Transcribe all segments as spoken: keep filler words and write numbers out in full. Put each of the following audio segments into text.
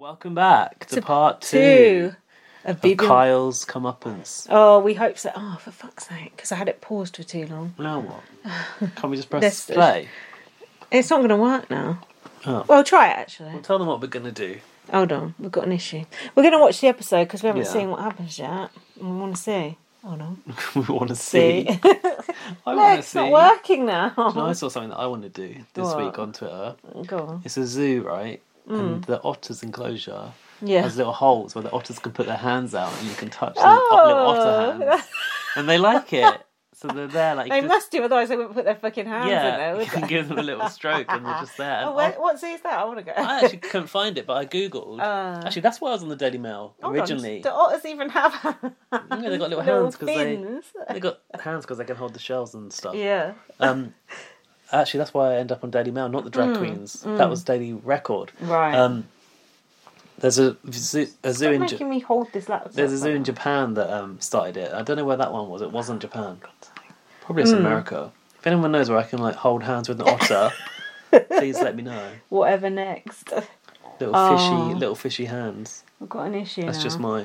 Welcome back to, to part two, two of, of Bibi- Kyle's comeuppance. Oh, we hope so. Oh, for fuck's sake, because I had it paused for too long. Now what? Can't we just press This- play? It's not going to work now. Oh. Well, try it actually. Well, tell them what we're going to do. Hold on, we've got an issue. We're going to watch the episode because we haven't Yeah. seen what happens yet. And we want to see. Hold on. we want to see. See. I Look, want to it's see. not working now. No, I saw something that I want to do this What? week on Twitter. Go on. It's a zoo, right? And the otter's enclosure Yeah. has little holes where the otters can put their hands out and you can touch the little otter Oh. hands. And they like it. So they're there like... They just- must do, otherwise they wouldn't put their fucking hands in yeah, there, you would can they? give them a little stroke and they're just there. And Oh, where, I- what sees that? I want to go. I actually couldn't find it, but I googled. Uh. actually, that's why I was on the Daily Mail Hold on, originally. do otters even have hands? Yeah, they got little Little hands because they fins? they got hands because they can hold the shells and stuff. Yeah. Um, actually, that's why I end up on Daily Mail, not the drag queens. That was Daily Record. Right. Um, there's a zoo, a zoo Stop in making Ja- me hold this laptop. there's a zoo in Japan that um, started it. I don't know where that one was. It wasn't Japan. Probably it's America. If anyone knows where I can like hold hands with an otter, please let me know. Whatever next. Little Oh. fishy, little fishy hands. I've got an issue That's now. just mine.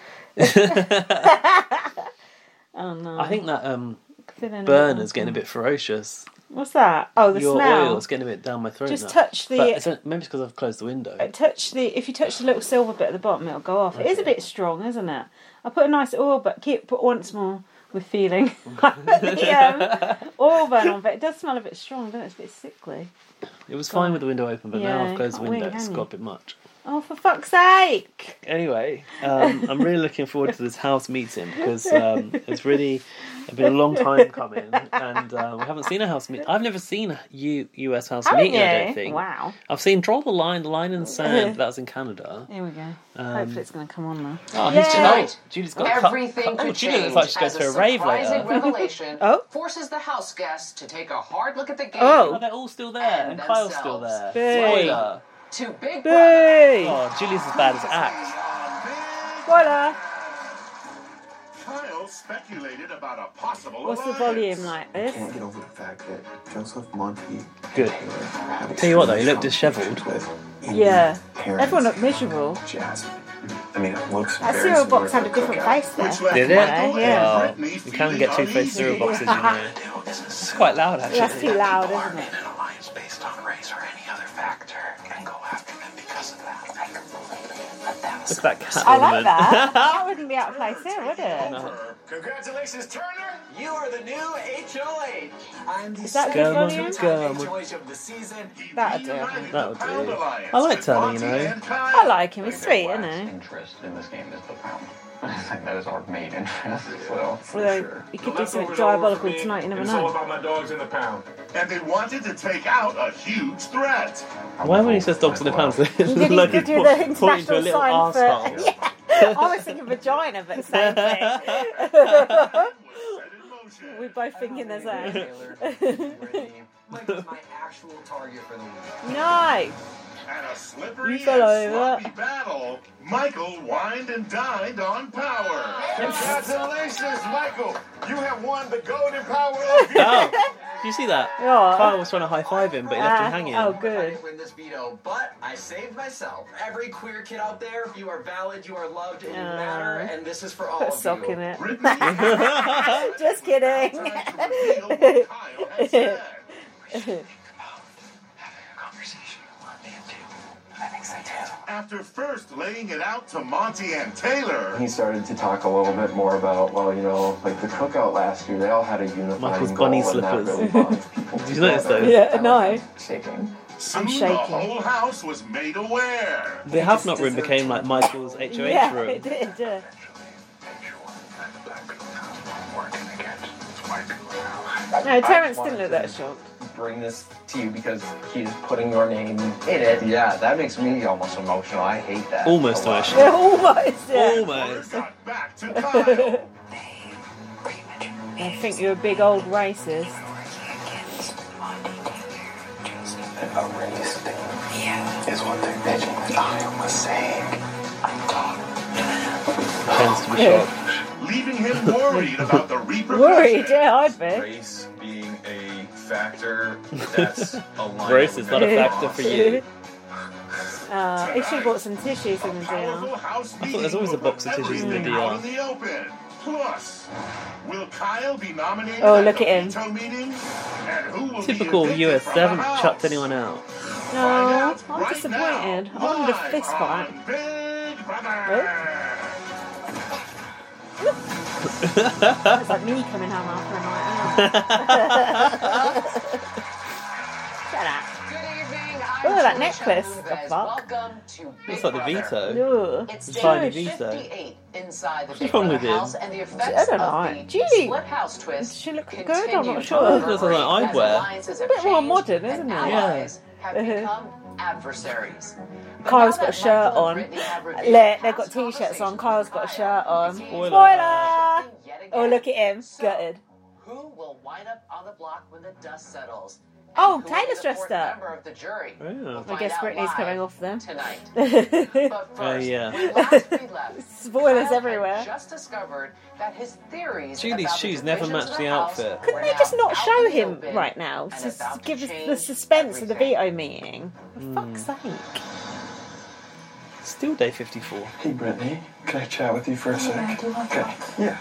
Oh no. I think that um, Feeling a burner's bit- getting a bit ferocious. What's that? Oh, the Your smell. oil's getting a bit down my throat Just now. touch the- But it's a, maybe it's because I've closed the window. Uh, Touch the. If you touch the little silver bit at the bottom, it'll go off. It is a bit strong, isn't it? I put a nice oil, but keep put once more with feeling. the um, oil burn on, but it does smell a bit strong, doesn't it? It's a bit sickly. It was fine with the window open, but now Yeah, I've closed the can't window. win, It's can got you? a bit much. Oh, for fuck's sake! Anyway, um, I'm really looking forward to this house meeting because um, it's really been a long time coming, and uh, we haven't seen a house meeting. I've never seen a U- US house Haven't meeting. I don't you? think. Wow. I've seen Draw the Line, the Line in the Sand. That was in Canada. Here we go. Um, Hopefully it's going to come on now. Oh, Yay! who's Julie? Julie's got a Everything cut. could Oh, Julie change looks like she's going as to a a rave surprising later. revelation Oh. forces the house guests to take a hard look at the game. Oh. Oh, they're all still there, and Kyle's still there. Hey. Spoiler. To Big Brother. Hey! Oh, Julie's as bad as Axe. Voila! Kyle speculated about a possible What's the alliance. volume like this? Can't get over the fact that Joseph, Monty, Good. Taylor have Tell you what, though, he extremely looked strong dishevelled. connections with Yeah. Indian parents. Everyone looked miserable. Jasmine. I mean, it looks That very cereal similar box to had a the different cookout. face there. Which left Did it? Michael Yeah. and Brittany You can feeling get two-faced uneasy. cereal boxes, you know. It's quite loud, actually. That's too loud, isn't it? An alliance based on race or any other factor and go after them because of that. Look at that cat I like ornament. that. That wouldn't be out of place here, would it? No. Congratulations, Turner! You are the new H O H. I'm the Is that Go, good Mon- volume? go, H O Mon- H of the season. That'd do. Reunited That would the Pound do. Alliance I like with Turner, Monty you know. and Kyle. I like him. He's sweet, isn't he? interest in this game is the pound. I think that is our main interest. So, for Although sure. he could do something diabolical tonight, you never It's all know. about my dogs in the pound. And they wanted to take out a huge threat. Why when he says dogs in the pounds, it Did looks he like could he's do po- the pointing to a international little sign for... arsehole. Yeah. I was thinking vagina, but same thing. Was set in motion. We both thinking the same. Michael's my actual target for the week. No! And a slippery You fell and over. sloppy battle, Michael wined and dined on power. Congratulations, Michael! You have won the golden power of Oh, did you see that? Yeah. Kyle was trying to high five him, but he left him Ah, hanging. oh, I good. didn't win this veto, but I saved myself. Every queer kid out there, you are valid, you are loved, and you Ah. matter, and this is for all Put a of sock you. in it. Brittany Just kidding. time to reveal what Kyle had said. After first laying it out to Monty and Taylor, He started to talk a little bit more about, well, you know, like the cookout last year, they all had a unifying Michael's goal bunny and that slippers. really bonded people Did you notice together. those? Yeah, no. Shaking. soon the shaking. whole house was made aware. The Have Not room became like Michael's H O H Yeah, room. it did. Yeah. No, Terence didn't look that shocked. Bring this to you because he's putting your name in it. Yeah, that makes me almost emotional. I hate that. Almost a lot. emotional. Yeah, almost, yeah. Almost. Got back to Kyle. I think you're a big old racist. A race thing is what the original Kyle was saying. Tends to be Yeah. shocked. Leaving him worried about the repercussions. Worried, yeah, I'd be. Race being a factor that's a line Race that is we not a gotta factor cross. for you. Uh, he should have bought some tissues in the Powerful deal. house I thought there's always a box of tissues in the everything D R. out in the open. Plus, will Kyle be nominated Oh, at look the at him. veto meeting? And who will Typical be U S. evicted They from haven't the house? chucked anyone out. No, Find out I'm right disappointed. now, I wanted a live fist fight. on Big Brother. It's like me coming home after a night out. Shut up. Good evening. I'm Oh, that Julie necklace. Chen The Moonves. fuck? Welcome to Big Looks like the Brother. veto. Ugh. It's The tiny day veto. fifty-eight inside the What's Big wrong Brother with him? house, and the effects I don't of know. the Gee, split house twist she look good? continue I'm not to sure. Oh, it looks like reverberate as eyewear. alliances A have bit more changed modern, and isn't it? allies have Uh-huh. become adversaries. But Kyle's now got a that shirt Michael on. and Brittany have revealed Look, they've got past t-shirts on. conversations Kyle's with got a Kyle, shirt on. Spoiler. Spoiler! yet again. Oh, look at him. So, Gutted. Who will wind up on the block when the dust settles? Oh, And who will be Taylor's the dressed fourth up. member of the jury? Yeah. We'll I find guess out Brittany's live coming off then. tonight. But first, Oh, yeah. when last we left, Spoilers Kyle everywhere. had just discovered that his theories Julie's about the shoes never divisions match of the house outfit. were Couldn't they now just not out show in the him open right now and to s- about to give us the change suspense of the everything. veto meeting? For fuck's sake. Still day fifty-four. Hey, Brittany, can I chat with you for a sec? Okay. Yeah.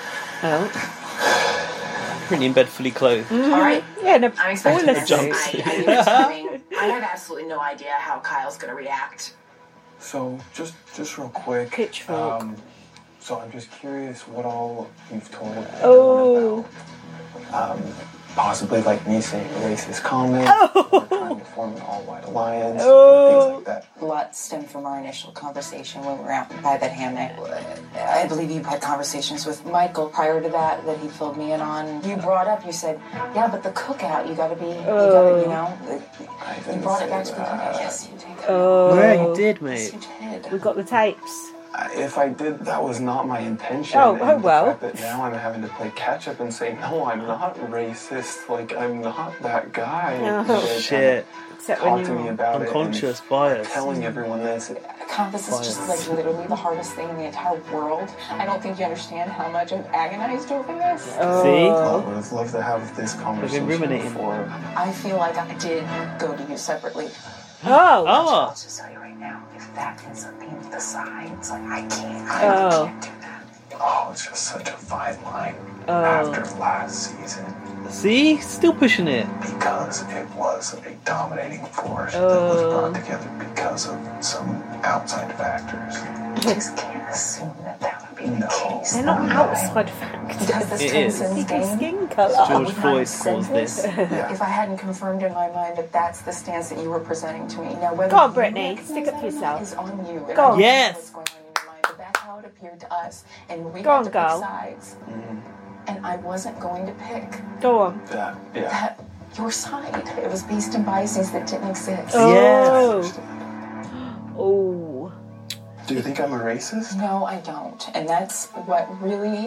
Oh. Brittany in bed fully clothed. Mm-hmm. All right. Yeah, no I'm expecting spoiler this. Jumpsuit. I, I knew it was coming. I have absolutely no idea how Kyle's going to react. So, just just real quick. Pitchfork. Um, so I'm just curious what all you've told everyone Oh. about. Um, possibly like me saying racist comments, Oh. or trying to form an all-white alliance, Oh. things like that. A lot stemmed from our initial conversation when we were out by that hammock. I believe you had conversations with Michael prior to that that he filled me in on. You brought up, you said, yeah, but the cookout, you gotta be, you gotta, you know, I you didn't brought it say back to the that. cookout. Yes, you did. Oh. Yeah, you did, Yes, mate. you did. We got the tapes. I- If I did, that was not my intention. Oh, and oh, well. The fact that now I'm having to play catch up and say, no, I'm not racist. Like, I'm not that guy. Oh, And then Shit. Except when Talk you to me were about it. Unconscious and bias. Telling everyone this. Kyle, this is just like literally the hardest thing in the entire world. I don't think you understand how much I've agonized over this. See? I would have loved to have this conversation ruminating. before. I feel like I did go to you separately. Oh. Oh. I'll just tell you right now, if that ends up being the sides, like I can't, I Oh. can't do that. Oh, it's just such a fine line Oh. after last season See? Still pushing it. because it was a dominating force that was Oh. brought together because of some outside factors. I just can't assume that that would be the No. case. They're not No. outside factors. Because this It is. transcends People's game. skin colour. I George would not Floyd have said caused this. Yeah. If I hadn't confirmed in my mind that that's the stance that you were presenting to me. Now, whether Go on, you Brittany. recognize Stick up that for or not yourself. is on you. And Go I on. don't know Yes. what's going on in your mind, but that's how it appeared to us. And we Go had on, to girl. pick sides. Mm, And I wasn't going to pick Go on. that, yeah. that your side. It was based on biases that didn't exist. Oh. Yes. Oh. Do you think I'm a racist? No, I don't. And that's what really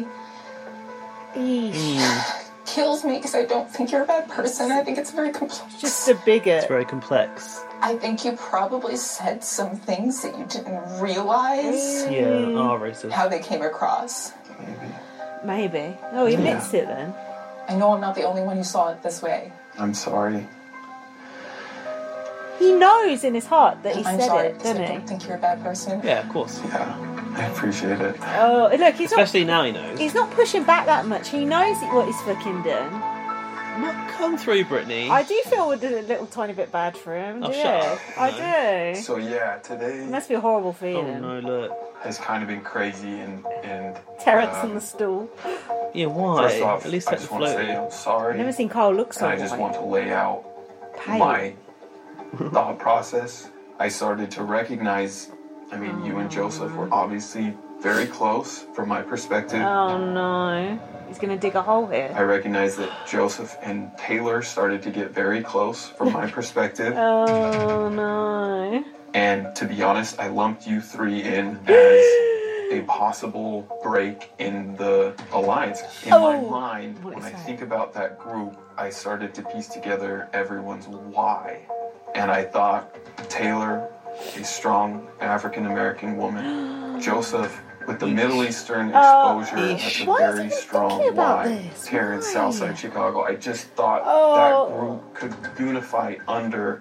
Eesh. kills me because I don't think you're a bad person. I think it's very complex. Just a bigot. It's very complex. I think you probably said some things that you didn't realize Yeah, are racist. how they came across. Maybe. Maybe. Oh, he admits it then. I know I'm not the only one who saw it this way. I'm sorry. He knows in his heart that he I'm said sorry it, because I doesn't don't he? think you're a bad person. Yeah, of course. Yeah, I appreciate it. Oh, look, he's not. Especially now he knows. He's not pushing back that much. He knows what he's fucking done. Not come through, Brittany. I do feel a little tiny bit bad for him. Oh, do shut you? up. I do. So yeah, today It must be a horrible Oh feeling. no, look. has kind of been crazy and and Terrence um, on the stool. Yeah, why? First off, At least I let just it want to float. say I'm sorry. I've never seen Carl look so and I just white. want to lay out Pale. my thought process. I started to recognize, I mean, you and Joseph were obviously very close from my perspective. Oh no. He's going to dig a hole here. I recognized that Joseph and Taylor started to get very close from my perspective. Oh no. And to be honest, I lumped you three in as a possible break in the alliance. In my Oh, mind, what when is I that? think about that group, I started to piece together everyone's why. And I thought Taylor, a strong African American woman, Joseph, with the Middle Eastern Oh, exposure, that's eesh. a Why is very he strong thinking about why. this? Terrence, Why? Southside Chicago. I just thought Oh. that group could unify under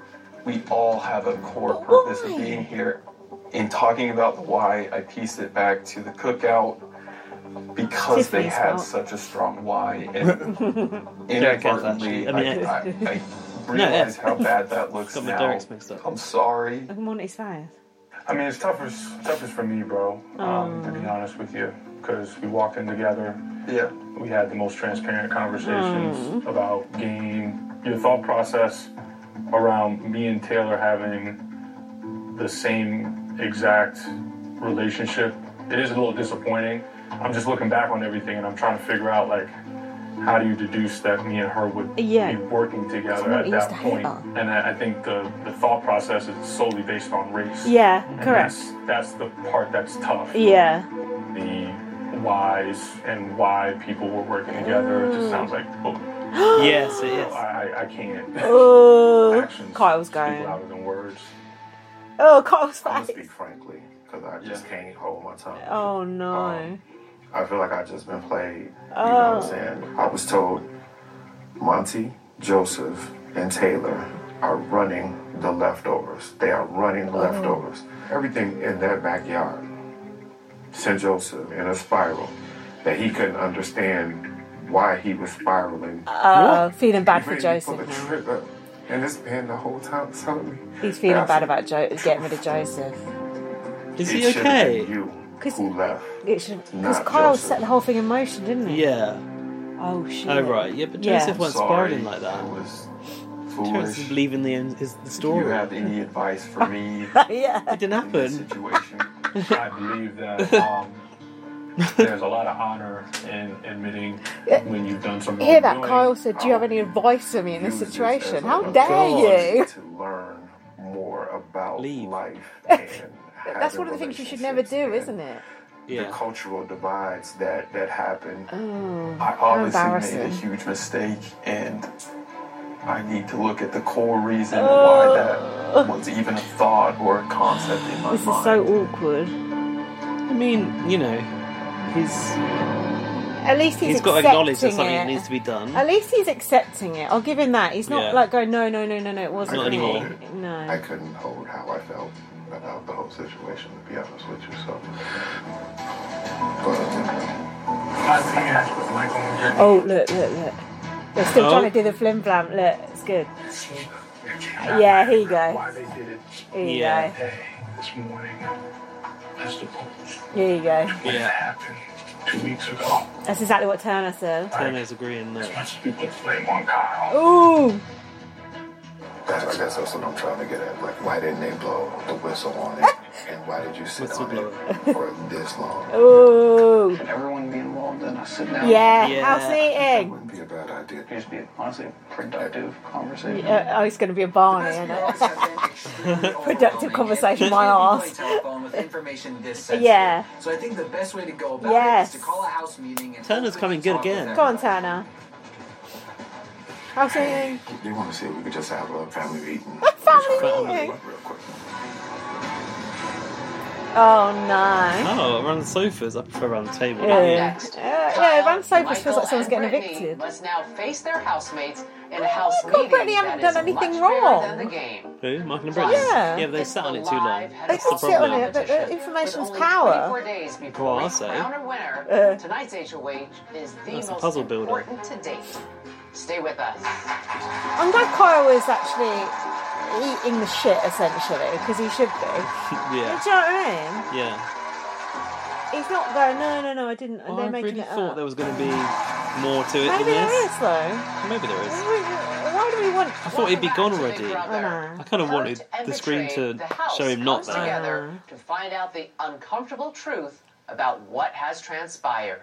we all have a core purpose of being here. In talking about the why, I pieced it back to the cookout because they Tiffany's had fault. such a strong why. And inadvertently, I mean, I, I, I realize how bad that looks Got my now. Derek's mixed up. I'm sorry. Look at Monty's face. I mean, it's toughest, toughest for me, bro, um, to be honest with you, because we walked in together. Yeah. We had the most transparent conversations Mm. about game. Your thought process around me and Taylor having the same exact relationship, it is a little disappointing. I'm just looking back on everything and I'm trying to figure out, like, how do you deduce that me and her would Yeah. be working together what at he used that to hate point? her. And I, I think the, the thought process is solely based on race. Yeah, And correct. That's, that's the part that's tough. Yeah. The whys and why people were working together. It just sounds like, oh, Yes, it is. I, I, I can't. Oh, Actions Kyle's speak going. louder than words. Oh, Kyle's I'm gonna face. speak frankly, because I just can't hold my tongue. Oh no. Um, I feel like I've just been played. You know what I'm Oh. saying? I was told Monty, Joseph, and Taylor are running the leftovers. They are running the leftovers. Everything in that backyard sent Joseph in a spiral that he couldn't understand why he was spiraling. Uh, feeling bad for Ready Joseph the now. trigger. And this man the whole time telling me. He's feeling that bad about jo- getting rid of Joseph. Is it he should have been okay? you 'Cause- who left. Because Not Kyle Joseph. set the whole thing in motion, didn't he? Yeah. Oh shit. Oh right. Yeah, but Yeah. Joseph wasn't Sorry. spiraling like that. It was Terrence foolish. is believing the end is the Do you story. have any advice for me Yeah. It didn't in this happen. situation? I believe that um, there's a lot of honor in admitting when you've done some Hear that? wrongdoing. Kyle said, "Do you have any advice for me in this Use this situation?" as a How tool dare you? To learn more about Leave. life. And That's having one of the things you should never do, relationships isn't it? and Yeah. The cultural divides that that happen. Oh, I how obviously made a embarrassing. huge mistake, and I need to look at the core reason why that was even a thought or a concept in my This is mind. so awkward. I mean, you know, he's At least he's, he's got to acknowledge that accepting something it. needs to be done. At least he's accepting it. I'll give him that. He's not Yeah. like going, no, no, no, no, no, it wasn't Not me. anymore. No. I couldn't hold how I felt about the whole situation, to be honest with you. So, but I think with Michael and Brittany, Oh, look, look, look. They're still Oh. trying to do the flim flam. Look, it's good. Yeah, here you go. why they did it Here you Yeah. go. hey, this morning, as opposed Here you go. to what Yeah. happened two weeks ago. That's exactly what Turner said. Turner's agreeing that. As much as we put the blame on Kyle, Ooh. that's, I guess that's what I'm trying to get at. Like, why didn't they blow the whistle on it? And why did you sit on it for this long? Ooh. Everyone be involved in a sit down. Yeah, Yeah. house That meeting. wouldn't be a bad idea. It used to be honestly a productive conversation. Yeah, oh, it's going to be a Barney, isn't it? Productive conversation, my ass. With information this sensitive. Yeah. So I think the best way to go about Yes. it is to call a house meeting and Turner's openly coming good talk with again. Go on, everybody. Turner. House meeting. They want to see if we could just have a family meeting. Family Just meeting. real quick. Oh, no. Oh, around the sofas. I prefer around the table. Yeah. Next. Uh, yeah, around sofas Michael feels like someone's and getting Brittany evicted. Must now face their housemates in a house Michael and meeting Brittany haven't that done is anything much bigger wrong. than the game. Who? Michael and Brittany? Yeah. Yeah, but they It's sat on the it too long. live head They of can That's the sit on problem. it, but the competition. information's With only power. twenty-four days before Well, I'll we say. crown a winner, Uh. tonight's H O H is the That's a most puzzle builder. important to date. Stay with us. I'm glad Kyle is actually eating the shit, essentially, because he should be. Do you know Yeah. what I mean? Yeah. He's not going, no, no, no, I didn't. And Well, they're I making really it thought up. there was going to be more to it Maybe than there this. is, though. Maybe there is. Why do we want... I thought he'd be gone Welcome back to already. Big Brother. I know. I kind of wanted Hurt and the screen to betrayed, the house show him not comes there. together Uh. to find out the uncomfortable truth about what has transpired.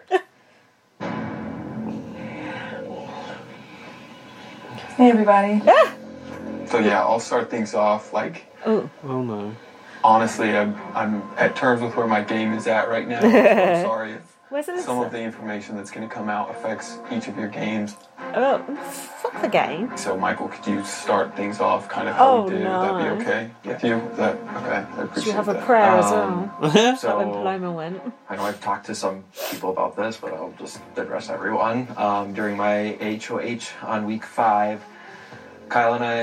Hey, everybody. So yeah, I'll start things off. Like, Oh. Oh no. honestly, I'm I'm at terms with where my game is at right now. So I'm sorry if Where's Alyssa? some of the information that's going to come out affects each of your games. Oh, fuck the game. So Michael, could you start things off kind of how Oh, we did? no. Would that be okay with you? Is that okay? I appreciate Should we have a that. prayer as Um, well? Like when So Paloma went. I know I've talked to some people about this, but I'll just address everyone. Um, during my H O H on week five, Kyle and I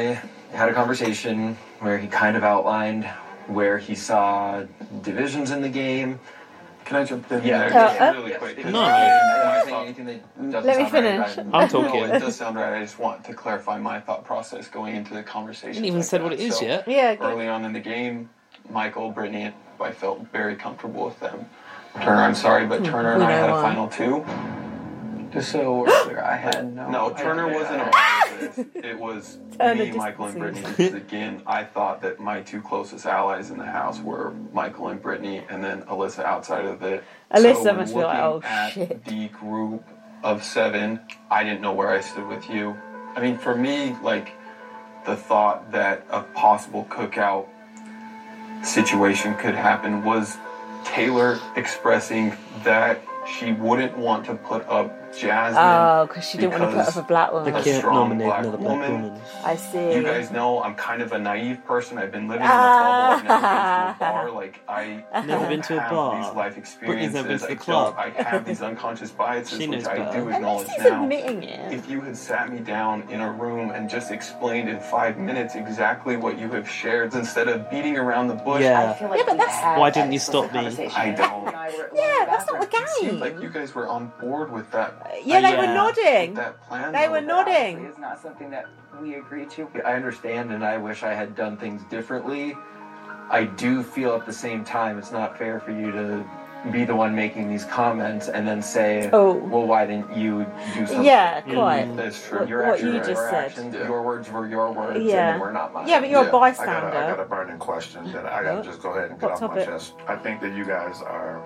had a conversation where he kind of outlined where he saw divisions in the game. Can I jump in? Yeah, there? uh, Just really quick. No. Am I saying anything that doesn't Let me sound right? finish. I'm- I'm talking. No, it does sound right. I just want to clarify my thought process going into the conversation. You haven't even said what it is so, yet. Yeah. Good. Early on in the game, Michael, Brittany, I felt very comfortable with them. Turner, I'm sorry, but Turner and We I know had a why. final two. Just so we're clear, I had no. No, Turner idea. wasn't a part of this. It was Turner me, Michael, and distancing. Brittany. Because again, I thought that my two closest allies in the house were Michael and Brittany, and then Alyssa outside of it. Alyssa so must be like, looking "Oh, at shit." the group of seven, I didn't know where I stood with you. I mean, for me, like, the thought that a possible cookout situation could happen was Taylor expressing that she wouldn't want to put up Jasmine. Oh, because she didn't want to put because up a black woman. a They can't strong nominate black another black woman. woman. I see. You guys know I'm kind of a naive person. I've been living in a bubble. I've never been to a bar. Like I Never been to a have bar. these life Brittany's experiences. never been to the I club. don't. I have these unconscious biases, She knows which I better. do At acknowledge least he's now. admitting it. If you had sat me down in a room and just explained in five minutes exactly what you have shared, instead of beating around the bush, Yeah. feel like Yeah, but we that's- had Why that didn't you explicit stop me? conversation. I don't. You and I were alone Yeah, in the that's not the bathroom. it seemed game. like you guys were on board with that. Yeah, they Yeah. were nodding. That plan. They though. were nodding. It's not something that we agree to. I understand, and I wish I had done things differently. I do feel at the same time it's not fair for you to be the one making these comments and then say, Oh. well, why didn't you do something? Yeah, quite. That's true. What- Your what actions you were just your said. actions, Yeah. your words were your words, Yeah. and they were not mine. Yeah, but you're Yeah. a I I got, a, I bystander. got a burning question that I got What? to just go ahead and get What off my topic? chest. I think that you guys are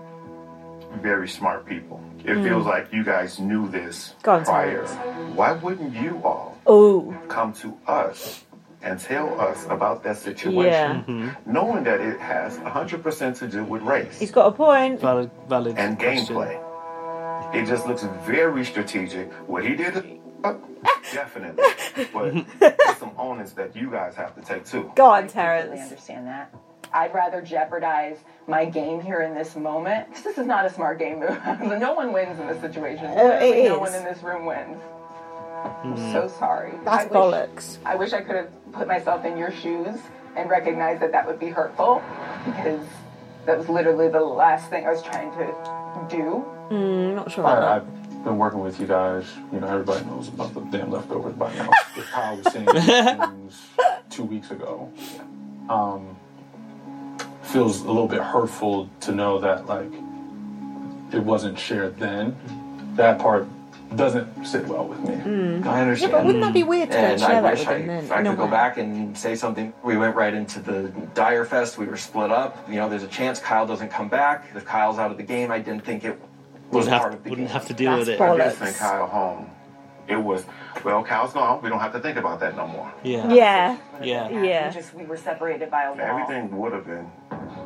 very smart people. It Mm. feels like you guys knew this Go on, prior. Terrence. Why wouldn't you all Oh, come to us and tell us about that situation, yeah. knowing that it has one hundred percent to do with race He's got a point. Valid, valid and question. gameplay? It just looks very strategic. What he did, uh, definitely. But there's some onus that you guys have to take too. Go on, I completely Terrence. understand that. I'd rather jeopardize my game here in this moment. This is not a smart game move. No one wins in this situation. Uh, it Literally no is. one in this room wins. I'm so sorry. That's I wish, bollocks. I wish I could have put myself in your shoes and recognized that that would be hurtful, because that was literally the last thing I was trying to do. Mm, not sure about I, that. I've been working with you guys. You know, everybody knows about the damn leftovers by now. If Kyle was saying these things two weeks ago, um, feels a little bit hurtful to know that, like, it wasn't shared then. That part doesn't sit well with me. I understand. Yeah, but wouldn't that be weird to And share I that wish with I, them then? if I in a could go way? back and say something. We went right into the Dyer Fest. We were split up. You know, there's a chance Kyle doesn't come back. If Kyle's out of the game, I didn't think it was Wouldn't part have, of the wouldn't game. have to deal That's with it. bollocks. I just sent Kyle home. It was, well, Kyle's gone. We don't have to think about that no more. Yeah. Yeah. Yeah. Yeah. We just we were separated by a wall. Everything would have been.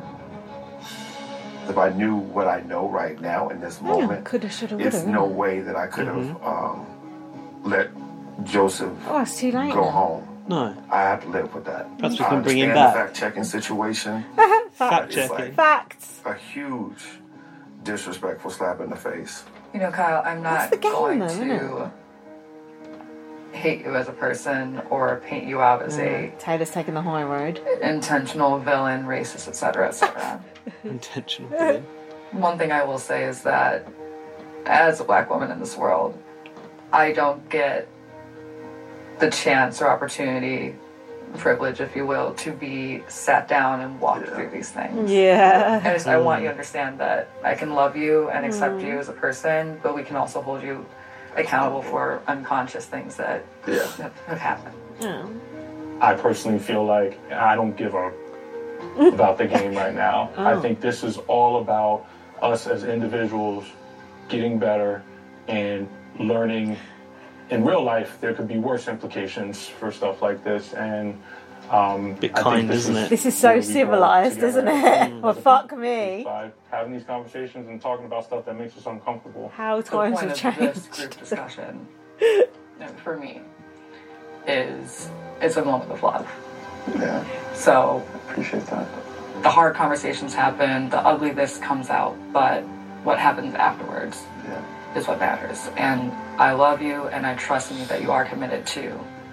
If I knew what I know right now in this moment, Coulda, shoulda, it's woulda. no way that I could have um, let Joseph Oh, it's too late. go now. home. No. I have to live with that. Perhaps we I can bring him understand back. the fact-checking situation. Fact It's checking. Facts. A huge disrespectful slap in the face. You know, Kyle, I'm not That's the game, going though, isn't to hate you as a person or paint you out as Mm, Taylor's taking the high road. a intentional villain, racist, et cetera, et cetera. Intentional. villain. One thing I will say is that as a black woman in this world, I don't get the chance or opportunity, privilege, if you will, to be sat down and walked Yeah. through these things. Yeah. I just I want you to understand that I can love you and accept Mm. you as a person, but we can also hold you accountable for unconscious things that Yeah. have, have happened. Oh. I personally feel like I don't give a about the game right now. I Oh. think this is all about us as individuals getting better and learning. In real life, there could be worse implications for stuff like this, and um, Bit I think kind, this isn't it? This is so where we go civilized, together. isn't it? Well, fuck me. By having these conversations and talking about stuff that makes us uncomfortable. How The times point have of this changed. group discussion, you know, for me, is it's a moment of love. Yeah. So Appreciate that. the hard conversations happen, the ugliness comes out, but what happens afterwards Yeah. is what matters. And I love you, and I trust in you that you are committed to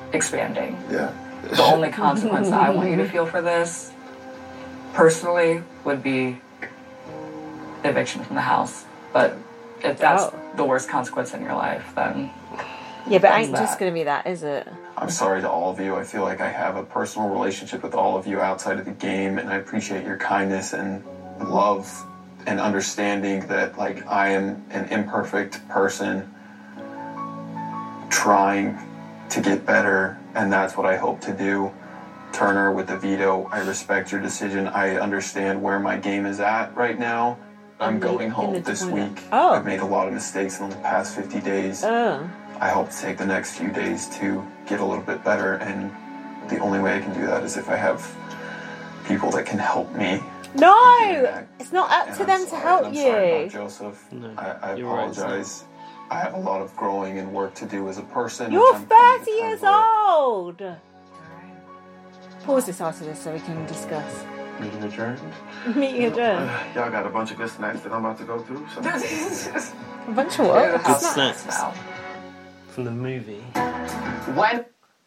expanding. Yeah. The only consequence that I want you to feel for this, personally, would be eviction from the house. But if that's Oh. the worst consequence in your life, then Yeah, but ain't That's just that. going to be that, is it? I'm sorry to all of you. I feel like I have a personal relationship with all of you outside of the game, and I appreciate your kindness and love and understanding that, like, I am an imperfect person trying to get better, and that's what I hope to do. Turner, with the veto, I respect your decision. I understand where my game is at right now. I'm going home this week. Oh. I've made a lot of mistakes in the past fifty days. Oh. I hope to take the next few days to get a little bit better, and the only way I can do that is if I have people that can help me. No! It's not up And to I'm them to sorry- help I'm sorry about you. Joseph. No, I, I you're right, apologize. I have a lot of growing and work to do as a person. You're which I'm coming to thirty years terms with. old! Pause this after this so we can discuss. Meeting adjourned. Meeting adjourned. Y'all got a bunch of good snacks that I'm about to go through. So. A bunch of what? Good snacks from the movie. When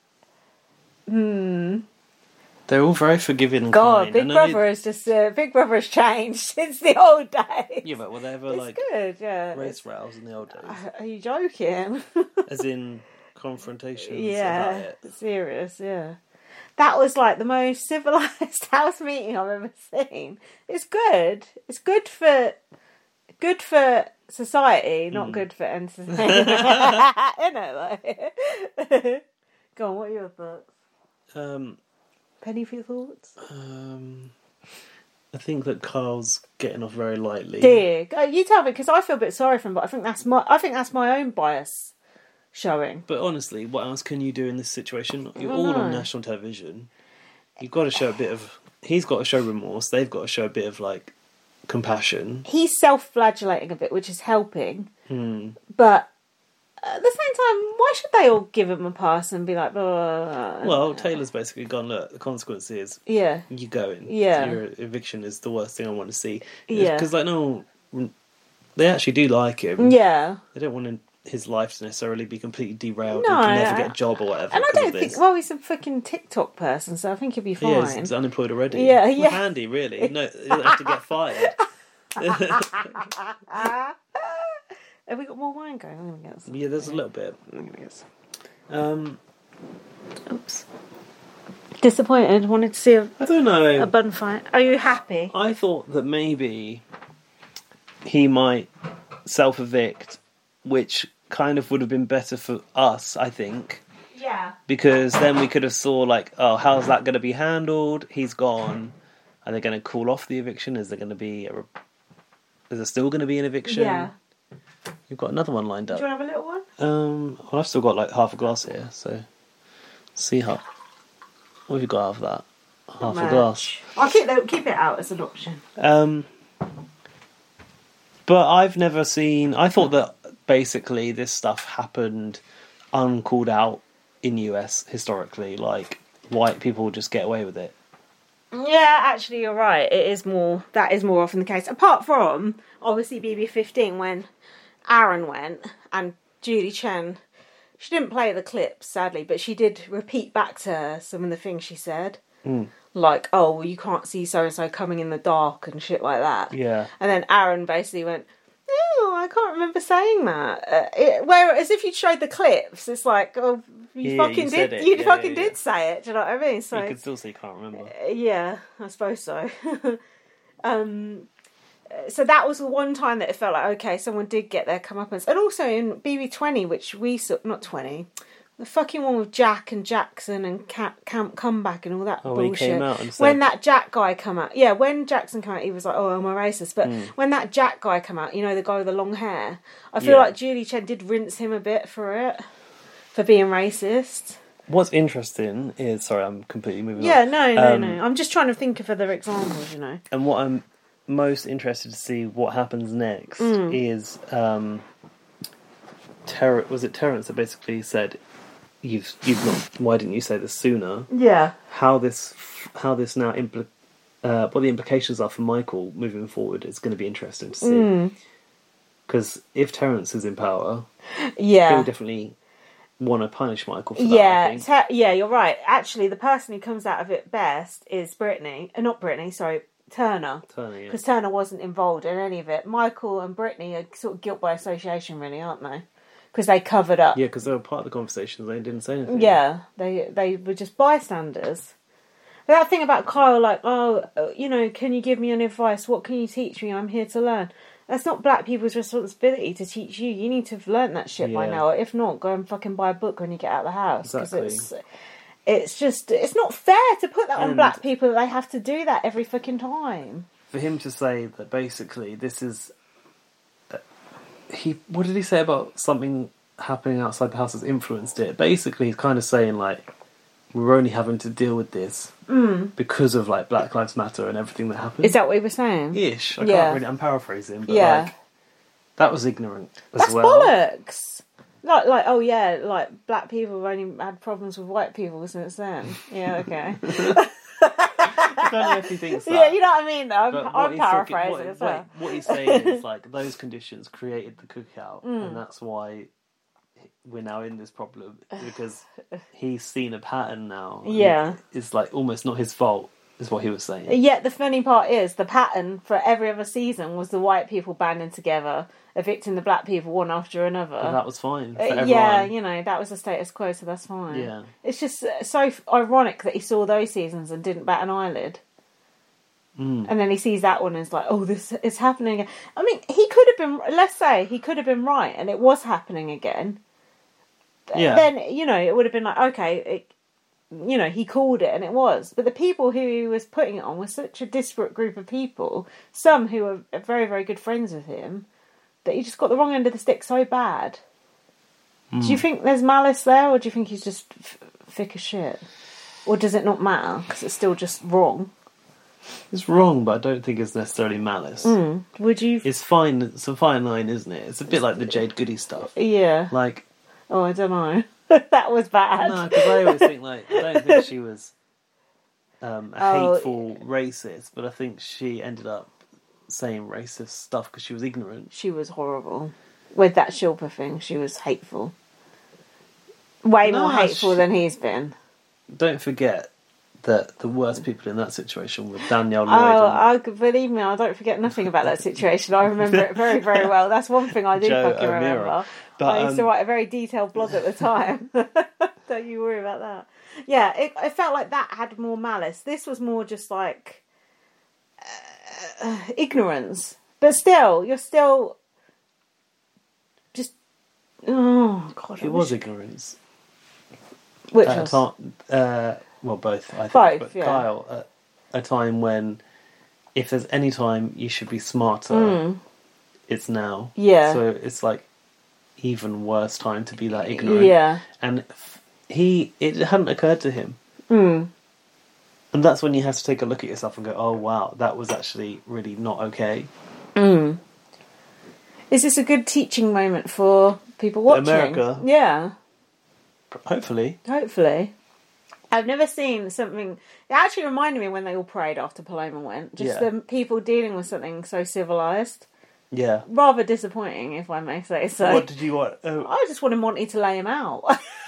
Hmm. They're all very forgiving and God, kind. Big and I Brother has just uh, Big Brother has changed since the old days. Yeah, but were they ever It's like good, yeah. race rows in the old days? Are you joking? As in confrontations yeah, about it? serious, yeah. That was like the most civilized house meeting I've ever seen. It's good. It's good for good for society, not Mm. good for entertainment. You know, like. Go on. What are your thoughts? Um, Penny for your thoughts? um, I think that Carl's getting off very lightly. Dear, go, you tell me because I feel a bit sorry for him, but I think that's my I think that's my own bias showing. But honestly, what else can you do in this situation? You're I all know. on national television. You've got to show a bit of. He's got to show remorse. They've got to show a bit of like compassion. He's self-flagellating a bit, which is helping. Hmm. But at the same time, why should they all give him a pass and be like, blah, blah, blah, blah. Well, Taylor's basically gone. Look, the consequence is Yeah. you going. Yeah. Your eviction is the worst thing I want to see. Yeah. Because like no, they actually do like him. Yeah. They don't want him, his life to necessarily be completely derailed. No, and can never I- get a job or whatever. And I because don't of think, this. well, he's a fucking TikTok person, so I think he'll be fine. Yeah, he's, he's unemployed already. Yeah, Well, yeah. handy, really. No, he doesn't have to get fired. Have we got more wine going? I'm gonna get some. Yeah, there's a little bit. Um, Oops. Disappointed. Wanted to see a, I don't know. a bun fight. Are you happy? I thought that maybe he might self-evict, which kind of would have been better for us, I think. Yeah. Because then we could have saw like, oh, how's that going to be handled? He's gone. Are they going to call off the eviction? Is there going to be a... Re- Is there still going to be an eviction? Yeah. You've got another one lined Do up. you want to have a little one? Um, well, I've still got like half a glass here, so see how. What have you got out of that? Half a Much. glass. I'll keep that, keep it out as an option. Um, but I've never seen. I thought that basically this stuff happened uncalled out in U S historically, like white people just get away with it. Yeah, actually, you're right. It is more. That is more often the case. Apart from obviously B B fifteen when Aaron went and Julie Chen. She didn't play the clips, sadly, but she did repeat back to her some of the things she said. Mm. Like, oh, well, you can't see so-and-so coming in the dark and shit like that. Yeah. And then Aaron basically went, oh, I can't remember saying that. Uh, it, whereas if you showed the clips, it's like, oh, you Yeah, fucking you said did, it. you Yeah, fucking yeah, did say it. Do you know what I mean? So You could still say you can't remember. uh, yeah, I suppose so. um, uh, so that was the one time that it felt like, okay, someone did get their comeuppance. And also in B B twenty, which we saw, not twenty, the fucking one with Jack and Jackson and Camp, Camp Comeback and all that Oh, when he bullshit. came out and said- When that Jack guy come out, yeah, when Jackson came out, he was like, oh, I'm a racist. But Mm. when that Jack guy come out, you know, the guy with the long hair, I feel Yeah. like Julie Chen did rinse him a bit for it, for being racist. What's interesting is, sorry, I'm completely moving Yeah, on. no, no, Um, no. I'm just trying to think of other examples, you know. And what I'm most interested to see what happens next Mm. is um, Ter- was it Terrence that basically said, "You've you've not. Why didn't you say this sooner?" Yeah. How this how this now impl- uh, what the implications are for Michael moving forward is going to be interesting to see. Mm. Because if Terrence is in power, Yeah. he'll definitely want to punish Michael for that. Yeah, I think. te- yeah, you're right. Actually, the person who comes out of it best is Brittany. Uh, not Brittany, sorry, Turner. Turner, yeah. Because Turner wasn't involved in any of it. Michael and Brittany are sort of guilt by association, really, aren't they? Because they covered up. Yeah, because they were part of the conversations. They didn't say anything. Yeah, they they were just bystanders. That thing about Kyle, like, oh, you know, can you give me any advice? What can you teach me? I'm here to learn. That's not black people's responsibility to teach you. You need to have learnt that shit by Yeah. now. If not, go and fucking buy a book when you get out of the house. 'Cause Exactly. it's, it's just, it's not fair to put that on And- black people that they have to do that every fucking time. For him to say that basically this is... Uh, he What did he say about something happening outside the house has influenced it? Basically, he's kind of saying, like, we're only having to deal with this Mm. because of, like, Black Lives Matter and everything that happened. Is that what he was saying? Ish. I Yeah. can't really... I'm paraphrasing, but, Yeah. like, that was ignorant as That's well. bollocks. Like, like, oh yeah, like black people have only had problems with white people since then. Yeah, okay. I don't know if he thinks that. Yeah, you know what I mean. Though I'm, But what I'm he's talking- paraphrasing what, as well. what- what he's saying is like those conditions created the cookout, Mm. and that's why we're now in this problem because he's seen a pattern now. and Yeah. it's like almost not his fault, is what he was saying. Yet the funny part is the pattern for every other season was the white people banding together, evicting the black people one after another. But that was fine for Uh, everyone. yeah, you know, that was the status quo, so that's fine. Yeah. It's just uh, so f- ironic that he saw those seasons and didn't bat an eyelid. Mm. And then he sees that one and is like, oh, this is happening again. I mean, he could have been, let's say, he could have been right and it was happening again. Yeah. Then, you know, it would have been like, okay, it, you know, he called it and it was. But the people who he was putting it on were such a disparate group of people, some who were very, very good friends with him, that he just got the wrong end of the stick so bad. Mm. Do you think there's malice there, or do you think he's just f- thick as shit? Or does it not matter, because it's still just wrong? It's wrong, but I don't think it's necessarily malice. Mm. Would you... It's fine. It's a fine line, isn't it? It's a bit like the Jade Goody stuff. Yeah. Like... Oh, I don't know. That was bad. No, because I always think, like, I don't think she was um, a Oh, hateful racist, but I think she ended up saying racist stuff because she was ignorant. She was horrible. With that Shilpa thing, she was hateful. Way No, more hateful she- than he's been. Don't forget that the worst people in that situation were Danielle Lloyd Oh, and I, believe me, I don't forget nothing about that situation. I remember it very, very well. That's one thing I do Joe fucking O'Meara. remember. But, I used to um, write a very detailed blog at the time. Don't you worry about that. Yeah, it, it felt like that had more malice. This was more just like uh, ignorance. But still, you're still just... Oh, God. I it was wish- ignorance. Which At a was? time- uh, well, both, I think. Both, but yeah. Kyle, at a time when if there's any time you should be smarter, Mm. it's now. Yeah. So it's like even worse time to be that ignorant. Yeah. And f- he, it hadn't occurred to him. Mm. And that's when you have to take a look at yourself and go, oh wow, that was actually really not okay. Mm. Is this a good teaching moment for people watching? America. Yeah, Hopefully. hopefully. I've never seen something... It actually reminded me when they all prayed after Paloma went. Just Yeah. the people dealing with something so civilised. Yeah. Rather disappointing, if I may say so. What did you want? Oh. I just wanted Monty to lay him out.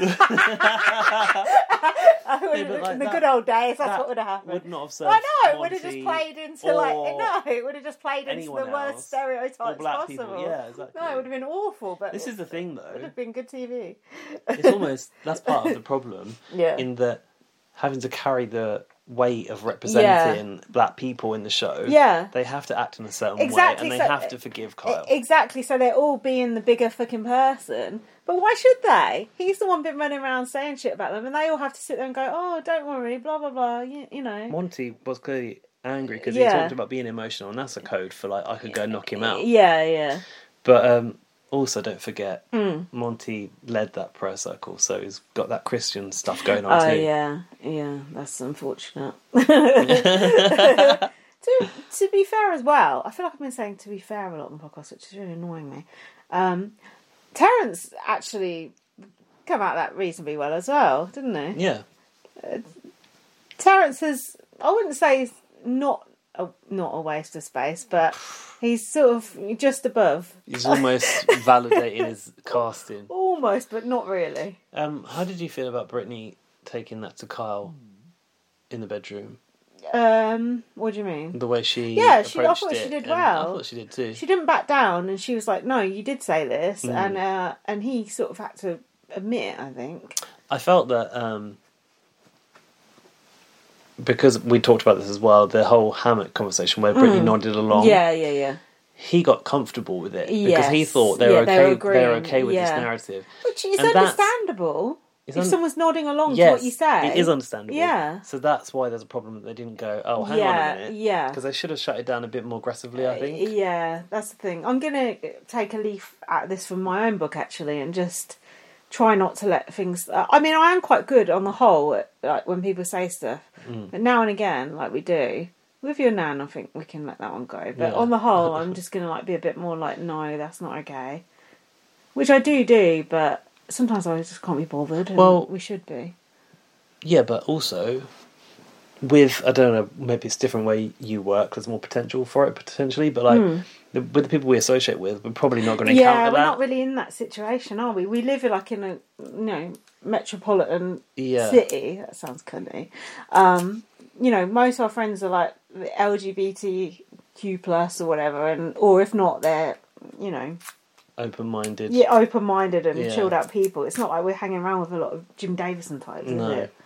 I would- Yeah, but like in the that- good old days, that's that what would have happened. would not have served I know, it would have Monty just played into or like no, it would have just played into the anyone worst else, stereotypes or black possible. people, yeah, exactly. No, it would have been awful. But This is the thing, it would though. have been good T V. It's almost that's part of the problem. Yeah. In that having to carry the weight of representing black people in the show. Yeah. They have to act in a certain Exactly, way, and they so- have to forgive Kyle. Exactly, so they're all being the bigger fucking person. But why should they? He's the one been running around saying shit about them, and they all have to sit there and go, "Oh, don't worry, blah blah blah." You, you know. Monty was clearly angry because Yeah. he talked about being emotional, and that's a code for like I could go knock him out. Yeah, yeah. But um, also, don't forget, Mm. Monty led that prayer circle, so he's got that Christian stuff going on Oh too. yeah, yeah. That's unfortunate. to to be fair as well, I feel like I've been saying to be fair a lot on the podcast, which is really annoying me. Um, Terence actually come out of that reasonably well as well, didn't he? Yeah. Terence has, I wouldn't say he's not a, not a waste of space, but he's sort of just above. He's almost validating his casting. Almost. almost, but not really. Um, how did you feel about Brittany taking that to Kyle in the bedroom? Um, what do you mean? The way she Yeah, she, I approached thought it, she did and well. I thought she did too. She didn't back down, and she was like, "No, you did say this," Mm. and uh, and he sort of had to admit it, I think. I felt that um, because we talked about this as well, the whole hammock conversation where Brittany Mm. nodded along. Yeah, yeah, yeah. He got comfortable with it because he Yes. thought they were Yeah, okay. they were They agreeing, were okay with this yeah. narrative, Which is And that's- understandable. It's If un- someone's nodding along yes, to what you say. it is understandable. Yeah. So that's why there's a problem that they didn't go, oh, hang on Yeah, a minute. yeah. Because they should have shut it down a bit more aggressively, I think. Yeah, that's the thing. I'm going to take a leaf out of this from my own book, actually, and just try not to let things... Uh, I mean, I am quite good on the whole, at, like, when people say stuff. Mm. But now and again, like we do, with your nan, I think we can let that one go. But Yeah. on the whole, I'm just going to like be a bit more like, no, that's not okay. Which I do do, but sometimes I just can't be bothered, and Well- we should be. Yeah, but also with, I don't know, maybe it's a different way you work, there's more potential for it potentially, but like Hmm. the, with the people we associate with, we're probably not going to Yeah, encounter we're that. not really in that situation, are we? We live like in a, you know, metropolitan Yeah. city. That sounds cunty. Um, you know, most of our friends are like L G B T Q plus or whatever, and or if not, they're, you know, Open-minded. yeah, open-minded and Yeah. chilled out people. It's not like we're hanging around with a lot of Jim Davison types, is No. it?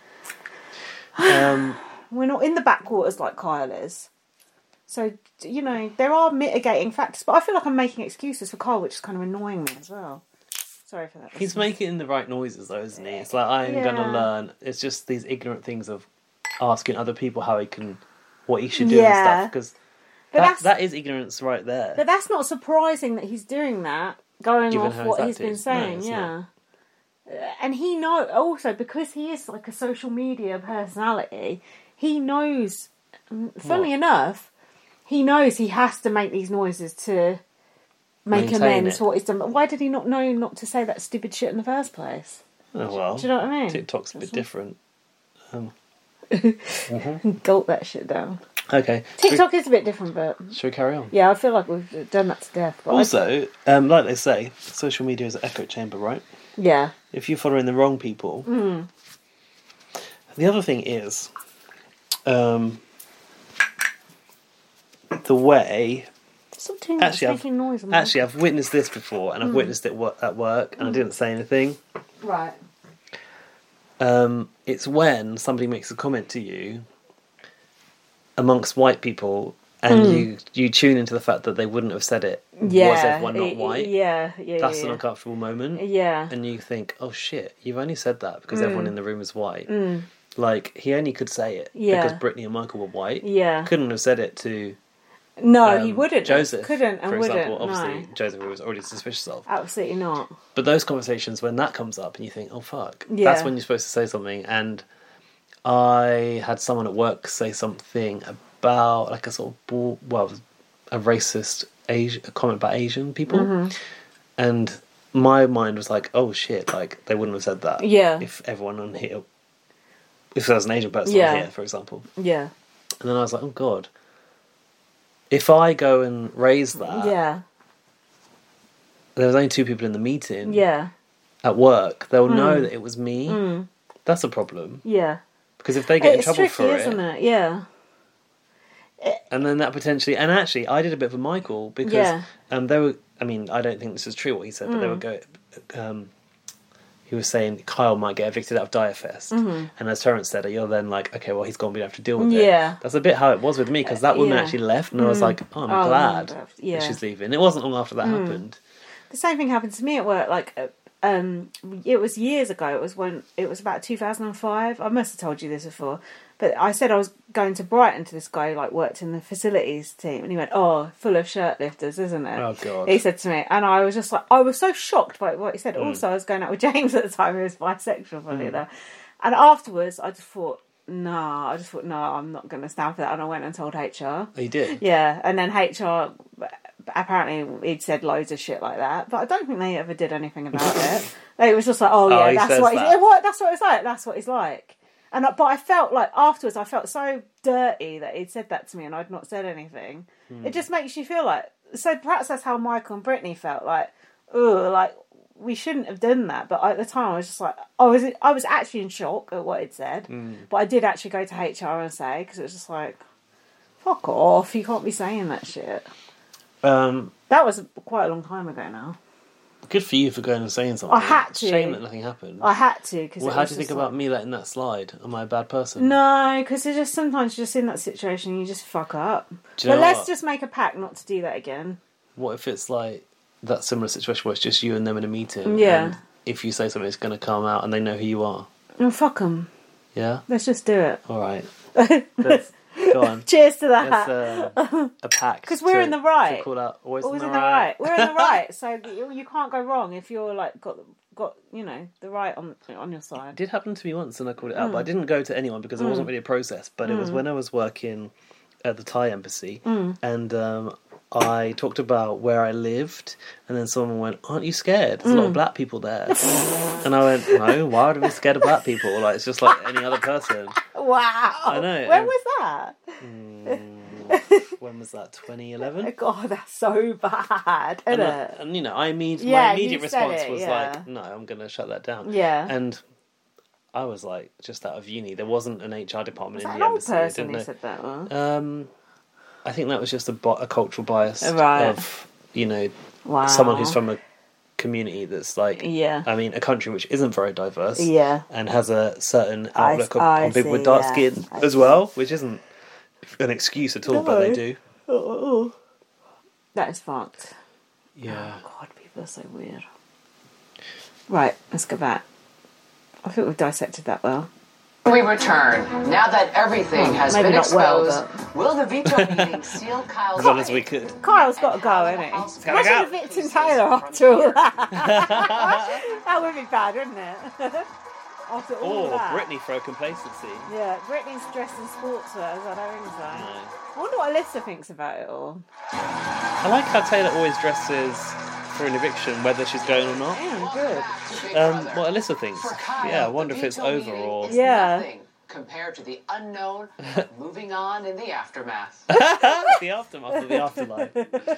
Um, We're not in the backwaters like Kyle is. So, you know, there are mitigating factors, but I feel like I'm making excuses for Kyle, which is kind of annoying me as well. Sorry for that. he's making the right noises though, isn't he? It's like, I'm going to Yeah. learn. It's just these ignorant things of asking other people how he can, what he should do Yeah. and stuff, because But that, that's- that is ignorance right there. But that's not surprising that he's doing that, going Given off how what he's he's been acting. No, saying, it's yeah. Uh, And he know also because he is like a social media personality, he knows. Funnily What? enough, he knows he has to make these noises to make Maintain amends it. for what he's done. But why did he not know not to say that stupid shit in the first place? Oh, well. Do you know what I mean? TikTok's a bit different. Um, Gulp that shit down. okay. TikTok is a bit different, but Should we carry on? yeah, I feel like we've done that to death. But I- Also, um, like they say, social media is an echo chamber, right? yeah. If you're following the wrong people. Mm. The other thing is, um, the way. Stop doing Actually, that, I've, it's making noise. on my- actually, I've witnessed this before, and I've Mm. witnessed it wo- at work, and I didn't say anything. Right. Um, it's when somebody makes a comment to you amongst white people, and Mm. you you tune into the fact that they wouldn't have said it. Yeah. Was everyone not it- white? Yeah, yeah, That's yeah, an yeah. uncomfortable moment. Yeah. And you think, oh shit, you've only said that because Mm. everyone in the room is white. Mm. Like, he only could say it Yeah. because Brittany and Michael were white. Yeah. Couldn't have said it to No, um, he wouldn't. Joseph, Couldn't and for wouldn't. example. Obviously, No. Joseph was already suspicious of. Absolutely not. But those conversations, when that comes up and you think, oh fuck, Yeah. that's when you're supposed to say something. And I had someone at work say something about, like a sort of, bull, well, a racist Asian, a comment about Asian people. Mhm. And my mind was like, oh shit, like, they wouldn't have said that. Yeah. If everyone on here, if there was an Asian person Yeah. on here, for example. Yeah. And then I was like, oh god, if I go and raise that, Yeah. there was only two people in the meeting. Yeah. At work, they'll Mm. know that it was me. Mm. That's a problem. Yeah. Because if they get in It's trouble tricky, for isn't it, it? Yeah. and then that potentially, and actually, I did a bit for Michael because Yeah. um, they were. I mean, I don't think this is true what he said, but they Mm. were go. Um, he was saying Kyle might get evicted out of Direfest, Mhm. and as Terence said, you're then like, okay, well, he's gone. We have to deal with it. Yeah. That's a bit how it was with me because that woman yeah. actually left, and I was Mm. like, oh, I'm Oh, glad no, yeah. that she's leaving. It wasn't long after that Mm. happened. The same thing happened to me at work. Like, uh, um, it was years ago. It was when it was about two thousand five. I must have told you this before, but I said I was going to Brighton to this guy who like worked in the facilities team, and he went, "Oh, full of shirt lifters, isn't it?" Oh god. He said to me, and I was just like, I was so shocked by what he said. Mm. Also, I was going out with James at the time, who was bisexual, funny Mm. enough. And afterwards, I just thought, nah, I just thought, no, I'm not going to stand for that. And I went and told H R. Oh, you did? Yeah, and then H R, apparently he'd said loads of shit like that, but I don't think they ever did anything about it. It was just like, oh Oh, yeah, he that's says what he's, that. what that's what it's like. That's what he's like. And I- but I felt like afterwards, I felt so dirty that he'd said that to me, and I'd not said anything. Hmm. It just makes you feel like, so perhaps that's how Michael and Brittany felt like, oh, like we shouldn't have done that. But at the time, I was just like, I was, I was actually in shock at what it said. Mm. But I did actually go to H R and say, because it was just like, fuck off, you can't be saying that shit. Um, that was quite a long time ago now. Good for you for going and saying something. I had to. Shame that nothing happened. I had to. Cause well, it how was do you think just about like... me letting that slide? Am I a bad person? No, because it's just sometimes you're just in that situation and you just fuck up. Do you but know let's what? just make a pact not to do that again. What if it's like that similar situation where it's just you and them in a meeting? Yeah. And if you say something, it's going to come out and they know who you are. Oh, fuck them. Yeah? Let's just do it. All right. Let's, go on. Cheers to that. Let's, uh, a pact. Because we're to, in the right. To call out, always, always in in the, the right. right. We're in the right. So you, you can't go wrong if you're like got got you know the right on on your side. It did happen to me once and I called it out, Mm. but I didn't go to anyone because it Mm. wasn't really a process. But it was Mm. when I was working at the Thai embassy Mm. and um, I talked about where I lived, and then someone went, "Aren't you scared? There's a lot of Mm. black people there." And I went, "No, why would I be scared of black people? Like it's just like any other person." Wow. I know. When and- was that? When was that? twenty eleven. God, that's so bad, isn't And, I- it? and you know, I imme- Yeah, my immediate you said response it, was yeah. like, "No, I'm going to shut that down." Yeah. And I was like, just out of uni, there wasn't an H R department Was in that the an old embassy. I person didn't who know- said that? Or? Um, I think that was just a, bi- a cultural bias Right. of, you know, Wow. someone who's from a community that's like, Yeah. I mean, a country which isn't very diverse, Yeah. and has a certain I- outlook on, I on people with see, dark yeah. skin I as see. well, which isn't an excuse at all, but they No. do. Oh, that is fucked. Yeah. Oh, God, people are so weird. Right, let's go back. I think we've dissected that well. We return. Now that everything has Maybe been not well, exposed, will the veto meeting seal Kyle's As well as we could. Kyle's got to go, hasn't he? gotta Imagine go. the Victim Taylor after all that. That would be bad, wouldn't it? After all Or that. Britney for a complacency. Yeah, Britney's dressed in sportswear, I don't think so. No. I wonder what Alyssa thinks about it all. I like how Taylor always dresses for an eviction, whether she's going or not. Yeah, good. Um, what Alyssa thinks. For Kyle, Yeah, I wonder the if it's veto over meeting or... is Yeah. nothing compared to the unknown moving on in the aftermath. The aftermath of the afterlife.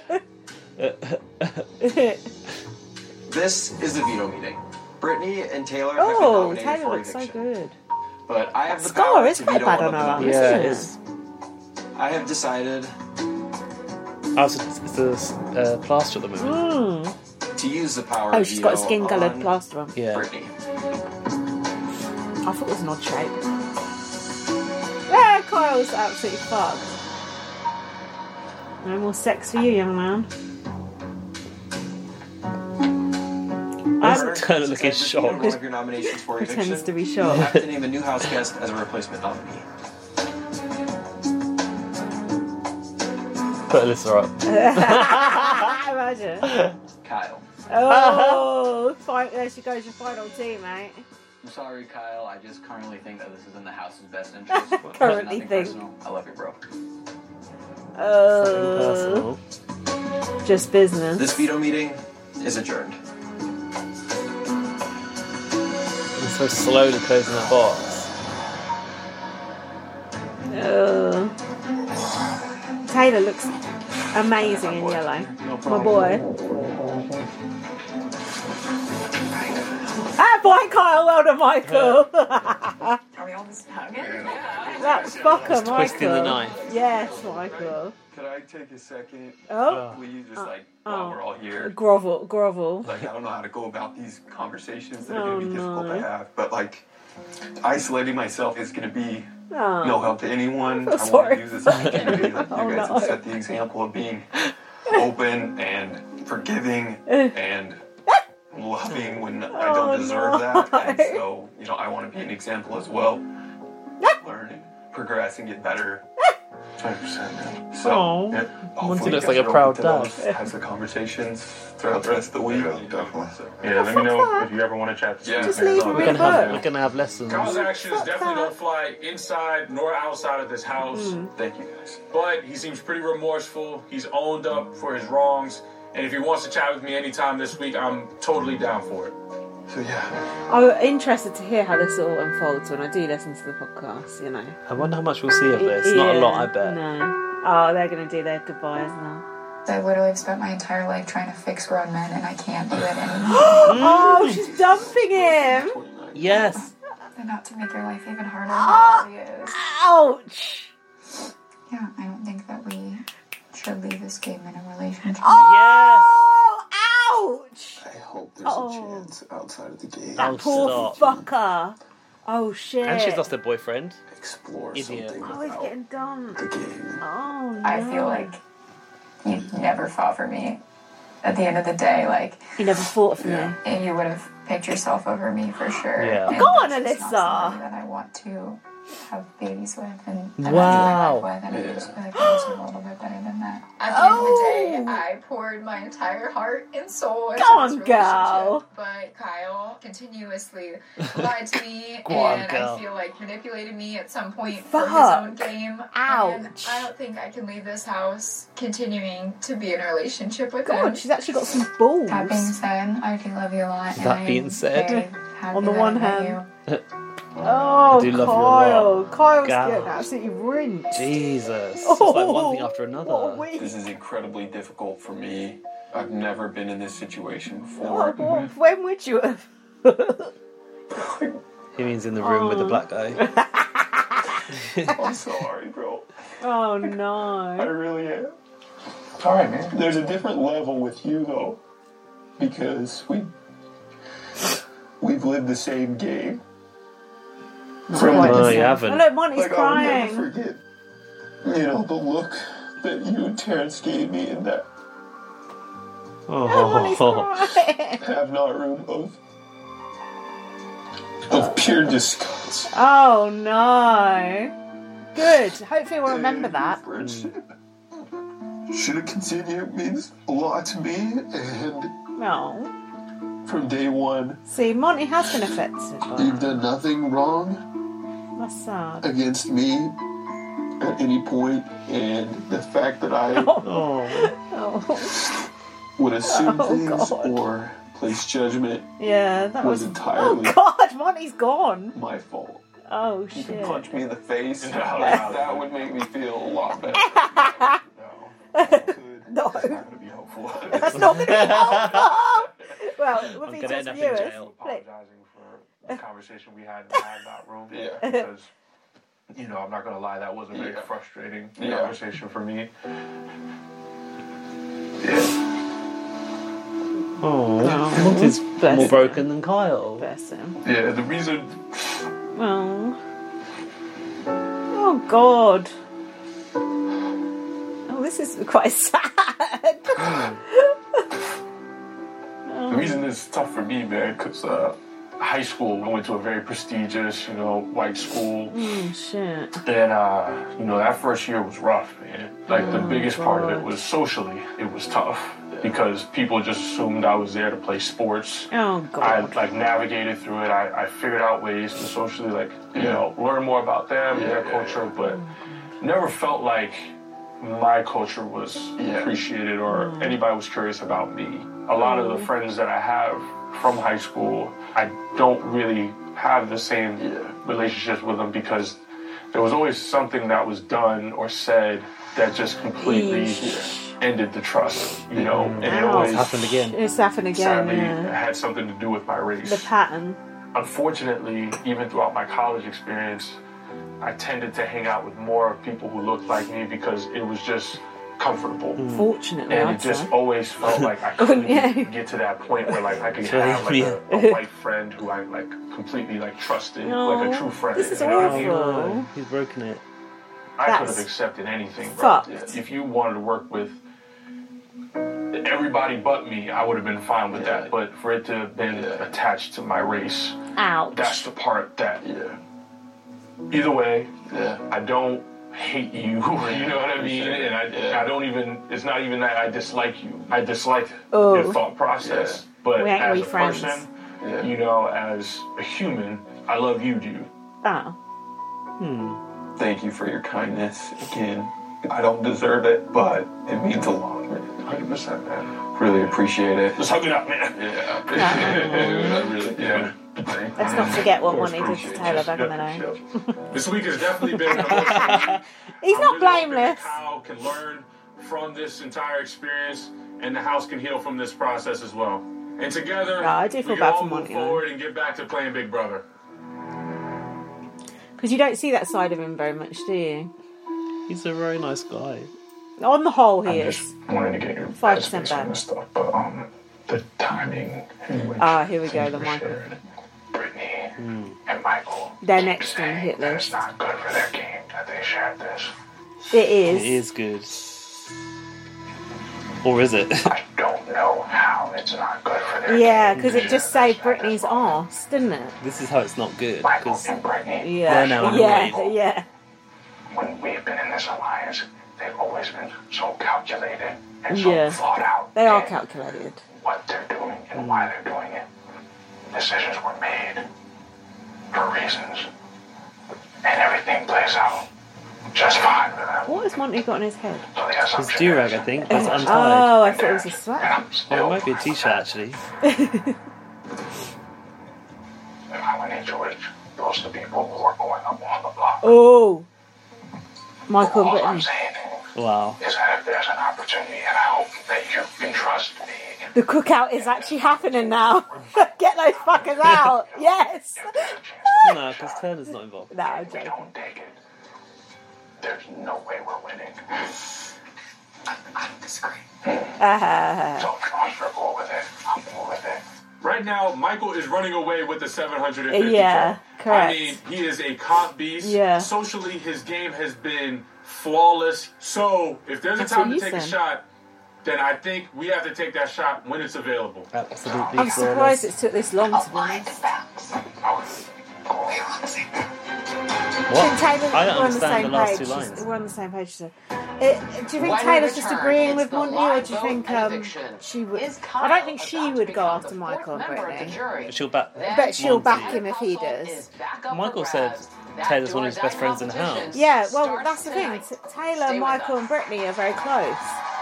This is the veto meeting. Brittany and Taylor have been Oh, nominated Taylor for looks so eviction. good. But I have the Scar power is to quite veto bad one on of her the arm, nominees. Yeah, isn't it it? is. I have decided Oh, so it's, it's a uh, plaster at the moment. Mm. to use the power Oh, of she's got a veto skin coloured on plaster on. Yeah. Brittany. I thought it was an odd shape. Yeah, Kyle's absolutely fucked. No more sex for you, young man. I'm kind of looking Since I've reviewed shocked. one of your nominations for Pretends eviction, to be you shocked. have to name a new house guest as a replacement nominee. Put Alyssa up. Imagine. Kyle. Oh, fine. There she goes, your final team, mate. I'm sorry, Kyle. I just currently think that this is in the house's best interest. Currently Nothing think. personal. I love you, bro. Oh, Personal. just business. This veto meeting is adjourned. I'm so slowly closing that box. Oh. Taylor looks amazing in yellow. My boy. Ah, boy, Kyle. Well done, Michael. Are we all just hugging? That's fucker, Michael. Twisting the knife. Yes, Michael. Could I take a second? Oh. Please, just Uh, like, oh. while we're all here. Grovel, grovel. Like, I don't know how to go about these conversations that are Oh, going to be difficult no. to have, but like, isolating myself is going to be Oh. no help to anyone. I'm I want sorry. to use this opportunity. Like, you Oh, guys no. have set the example of being open and forgiving and loving when I Oh, don't deserve no. that. And so, you know, I want to be an example as well. Learn and progress and get better. twenty percent, man. So, Aw. yeah, Monty hopefully looks you like guys a are proud open to dad. those types of conversations throughout the rest of the week. Yeah, definitely. So, Yeah, let me know if you ever want to chat. Yeah. Just leave him We're in gonna have book. we're gonna have lessons. Kyle's actions definitely don't fly inside nor outside of this house. thank you guys. But he seems pretty remorseful. He's owned up for his wrongs. And if he wants to chat with me anytime this week, I'm totally down for it. So yeah, I'm interested to hear how this all unfolds when I do listen to the podcast, you know. I wonder how much we'll see of this. Not a lot, I bet. No. Oh, they're going to do their goodbyes now. I literally have spent my entire life trying to fix grown men, and I can't do it anymore. Oh, she's dumping him. Yes. And not to make your life even harder than it already is. Ouch. Yeah, I don't think that we should leave this game in a relationship. Oh, ouch. I hope there's Oh. a chance outside of the game. That Oh, poor stop. fucker. Oh, shit. And she's lost her boyfriend. Explore Idiot. something Oh, he's without getting dumped. the game. Oh, no. I feel like you never fought for me. At the end of the day, like, You never fought for Yeah. me. and you would have picked yourself over me for sure. Yeah. And Go on, that's just Alyssa. not somebody that I want to have babies with and and Wow. have my life with, and I just feel like I deserve a little bit better than that. At the Oh. end of the day, I poured my entire heart and soul into Go this on, girl. relationship, but Kyle continuously lied to me Go on, and girl. I feel like manipulated me at some point for his Fuck. own game. Ouch. And I don't think I can leave this house continuing to be in a relationship with him. God, she's actually got some balls. That being said, I do love you a lot. and That I am being said. very happy On the that one I met hand. you. Oh, I do love you a Kyle. lot. Kyle's God. getting absolutely rinsed. Jesus. It's like one thing after another. What a week. This is incredibly difficult for me. I've never been in this situation before. What, what, when would you have? He means in the room with the black guy. I'm sorry, bro. Oh, I no. really am. All right, man. There's a different level with you, though, because we we've lived the same game. From quite No, the you same. haven't. Oh, look, Monty's like I'll crying. never forget, you know, the look that you and Terrence gave me in that Oh, Monty's Oh. crying. have not room of of pure disgust. Oh, no. Good. Hopefully we'll remember that. Friendship should have continued means a lot to me, and No. from day one, See, Monty has been affected by you've that. done nothing wrong That's sad. against me at any point, and the fact that I Oh. Oh. would assume Oh, things God. or place judgment Yeah, that was was... entirely Oh, God, Monty's gone. my fault. Oh, You can shit. punch me in the face. No, no, that would make me feel a lot better. No, could. No. That's not going to be helpful. That's not going to be helpful. Well, we'll I'm be gonna just end up in viewers. jail. Like, Apologizing for the conversation we had in the hangout room. Yeah. Because, you know, I'm not going to lie, that was a very Yeah. frustrating Yeah. conversation for me. Yeah. Oh. Monty's Bless more him. broken than Kyle. bless him. Yeah, the reason Oh. Oh, God. Oh, this is quite sad. The reason it's tough for me, man, because uh, high school, I went to a very prestigious, you know, white school. Oh, shit. And, uh, you know, that first year was rough, man. Like, the Oh, biggest part of it God. was socially, it was tough. Because people just assumed I was there to play sports. Oh, I, God. like, navigated through it. I, I figured out ways to socially, like, you know, learn more about them, Yeah, their yeah, culture, but never felt like my culture was Yeah. appreciated or anybody was curious about me. A lot of the friends that I have from high school, I don't really have the same Yeah. relationships with them because there was always something that was done or said that just completely Eesh. ended the trust, you know, and it Ow. always It's happened again. It's happened again, sadly yeah. had something to do with my race. The pattern. Unfortunately, even throughout my college experience, I tended to hang out with more people who looked like me because it was just comfortable. Fortunately, And I'd it just say. always felt like I couldn't Yeah. get to that point where like I could Sure, have like yeah. a, a white friend who I like completely like trusted, like a No, true friend. this is you know what I mean? awful. No, he's broken it. I could That's have accepted anything, bro. fucked. If you wanted to work with everybody but me, I would have been fine with Yeah. that. But for it to have been Yeah. attached to my race, Ouch. that's the part that. Yeah. Either way, Yeah. I don't hate you. You know what I mean? And I, Yeah. I don't even. It's not even that I dislike you. I dislike Oh. your thought process. But We ain't as really a friends. person, Yeah. you know, as a human, I love you, dude. Ah. Thank you for your kindness again. I don't deserve it, but it means a lot, man. one hundred percent, man. Really appreciate it. Let's hug it up, man. Yeah, I appreciate it. I really do. Yeah. Let's not forget what Of course, Monty did to appreciate Taylor you. back in the day. This week has definitely been an emotional week. He's I'm not really hoping that blameless. Kyle can learn from this entire experience, and the house can heal from this process as well. And together, Yeah, I do feel we bad can all for move Monty, though. forward and get back to playing Big Brother. Because you don't see that side of him very much, do you? He's a very nice guy. On the whole, he I is. just wanted to get your Five headspace percent on bad. this stuff, but um, the timing in which Ah, here we go, things the were Michael. shared, Brittany and Michael, They're next on the hit it's list. not good for their game that they shared this. It is. It is good. Or is it? I don't know how it's not good for their Yeah, game. because it just saved Britney's arse, didn't it? This is how it's not good. Michael Because and Brittany, Yeah, They're now yeah, annoyed. yeah. when we've been in this alliance, they've always been so calculated and so Yeah. thought out. They are in calculated. what they're doing and why they're doing it. Decisions were made for reasons, and everything plays out just fine for them. What has Monty got in his head? So the his assumption do-rag, is, I think, is Oh, untied. I thought it was a and sweater. I'm still Oh, it might be a fine with t-shirt, that. actually. If I went into it, those are the people who are going up on the block. Oh, Michael and All I'm Brittany. saying Wow. is that if there's an opportunity, and I hope that you can trust me. The cookout is actually happening now. Get those fuckers out. Yes. No, because Turner's not involved. No, I'm We joking. don't take it. There's no way we're winning. I disagree. Uh, So if I'm cool with it, I'm cool with it. Right now, Michael is running away with the seven hundred fifty. Yeah, correct. I mean, he is a comp beast. Yeah. Socially, his game has been flawless. So, if there's a That's time what to you take a said. shot, then I think we have to take that shot when it's available. Absolutely. I'm surprised it took this long to be honest. I What? think Taylor, I don't we're on the understand same the last page. two lines. We're on the same page. So. It, do you think When we Taylor's just return, agreeing it's with the Monty, or live do you vote think and um, eviction. she would? Is I don't think Kyle she about would to go become after the Michael fourth and member of the Brittany. jury? She'll back. Then Bet she'll Monty. back him if he household does. is back up for Michael said grabs. That Taylor's one of his do or best die friends in the competition house. Yeah, well, starts that's the thing. tonight. T- Taylor, Stay with Michael, us. and Brittany are very close.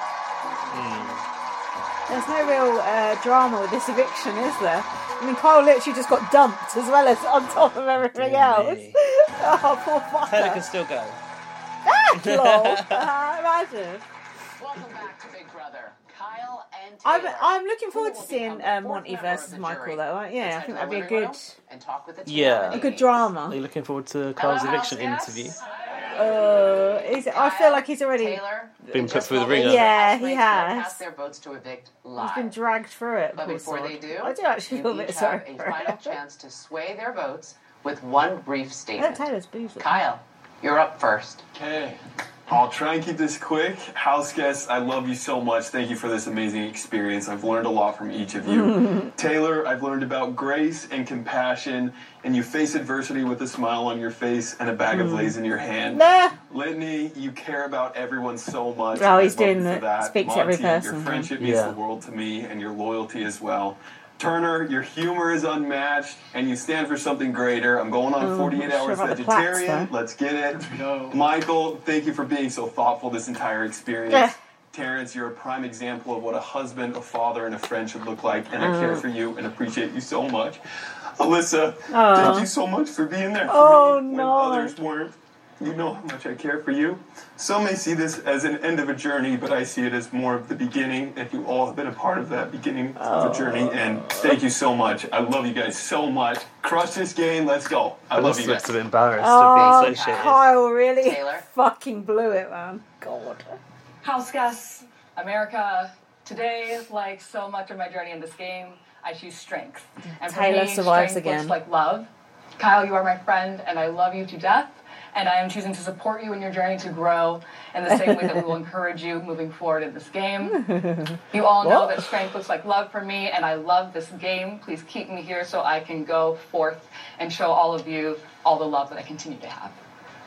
Hmm. There's no real uh, drama with this eviction, is there? I mean, Kyle literally just got dumped as well as on top of everything Dear else. me. Oh, poor Taylor fucker. can still go. Ah, lol. Uh, imagine. Welcome back to Big Brother. Kyle and I'm, Taylor. I'm looking forward Who to will seeing become uh, the fourth Monty member of versus the Michael, jury? though. right? Yeah, I Let's think head that'd to be a the living good, room and talk with the two Yeah. a nominees. good drama. Are you looking forward to Kyle's Hello, eviction house interview? guests. Uh, is it, I feel like he's already Taylor, Been in put just through the moments, ringer. Yeah, housemates he will has. cast their votes to evict he's live. been dragged through it. But poor before sod. they do, I do actually you feel a bit each sorry have a for final him. chance to sway their votes with one brief Yeah, statement. Taylor's boozled. Kyle, you're up first. Okay. I'll try and keep this quick. House guests, I love you so much. Thank you for this amazing experience. I've learned a lot from each of you. Taylor, I've learned about grace and compassion, and you face adversity with a smile on your face and a bag of Lay's in your hand. Nah. Litany, you care about everyone so much. Oh, I he's love doing you for the that. speak to every Monty, person Your thing. friendship means Yeah. the world to me, and your loyalty as well. Turner, your humor is unmatched, and you stand for something greater. I'm going on Oh, forty-eight not sure hours about the plaques, vegetarian. though. Let's get it. Michael, thank you for being so thoughtful this entire experience. Yeah. Terrence, you're a prime example of what a husband, a father, and a friend should look like, and I Mm. care for you and appreciate you so much. Alyssa, Oh. thank you so much for being there for Oh, me when no. others weren't. You know how much I care for you. Some may see this as an end of a journey, but I see it as more of the beginning, and you all have been a part of that beginning of a journey, and thank you so much. I love you guys so much. Crush this game, let's go. I love Alyssa you looks guys. a bit embarrassed Oh, to be associated. Kyle really Taylor. fucking blew it, man. God. House guests, America, today, like so much of my journey in this game, I choose strength. And for Taylor me, survives strength again. looks like love. Kyle, you are my friend, and I love you to death. And I am choosing to support you in your journey to grow in the same way that we will encourage you moving forward in this game. You all know What? that strength looks like love for me, and I love this game. Please keep me here so I can go forth and show all of you all the love that I continue to have.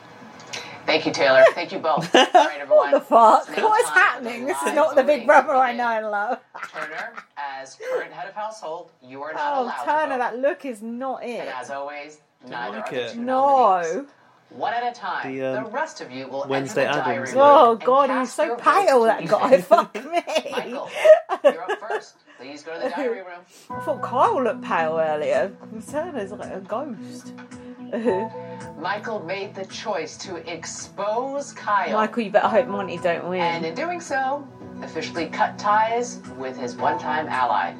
Thank you, Taylor. Thank you both. All right, everyone. What the fuck? It's now What is time for happening? the This is live not the Big voting Brother to I begin. know and love. Turner, as current head of household, you are not Oh, allowed Turner, to vote. that look is not it. And as always, neither like are the it. two nominees. No. One at a time. The, um, the rest of you will Wednesday enter the diary Addams room Oh, and God, he's cast so your votes pale, to that guy. evict. Fuck me. Michael, you're up first. Please go to the diary room. I thought Kyle looked pale earlier. Turner's like a ghost. Michael made the choice to expose Kyle. Michael, you better hope Monty don't win. And in doing so, officially cut ties with his one-time ally.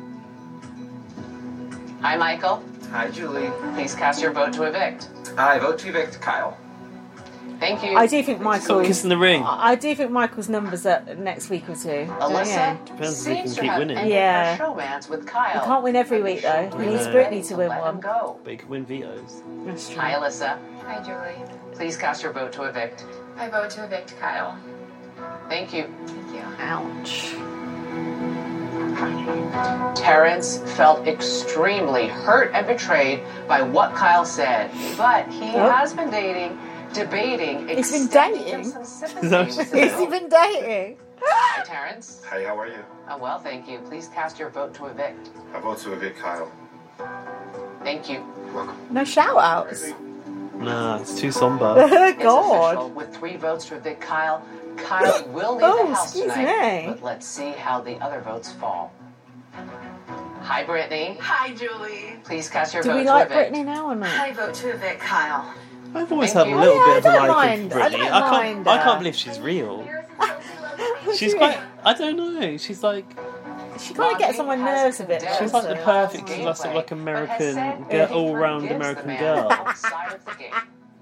Hi, Michael. Hi, Julie. Please cast your vote to evict. I vote to evict Kyle. Thank you. I do think Michael. Stop kissing the ring. I do think Michael's numbers up next week or two. Alyssa Depends if he seems can to keep have winning. ended Yeah. her showmance with Kyle. He can't win every week though. He needs No. Brittany to win Let him one. go. But he can win vetoes. That's true. Hi, Alyssa. Hi, Julie. Please cast your vote to evict. I vote to evict Kyle. Thank you. Thank you. Ouch. Terrence felt extremely hurt and betrayed by what Kyle said, but he Oh. has been dating, debating, He's been extending dating? him some sympathy. Is that with what his she He's vote. even dating. Hi, Terrence. Hey, how are you? Oh, well, thank you. Please cast your vote to evict. I vote to evict Kyle. Thank you. Welcome. No shout outs. Nah, it's too somber. It's official. God. With three votes to evict Kyle, Kyle will leave Oh, the house excuse tonight. me. But let's see how the other votes fall. Hi, Brittany. Hi, Julie. Please cast your Do vote we to like evict. Brittany now or not? I vote to evict Kyle. I've always Thank had a you. little Oh, yeah, bit of I a don't like mind- of I Brittany. don't I, can't. mind I her. can't believe she's real. She's quite. I don't know. She's like. She kind of gets on my nerves a bit. She's like the perfect class of like American, girl, all-round American girl. Outside of the game.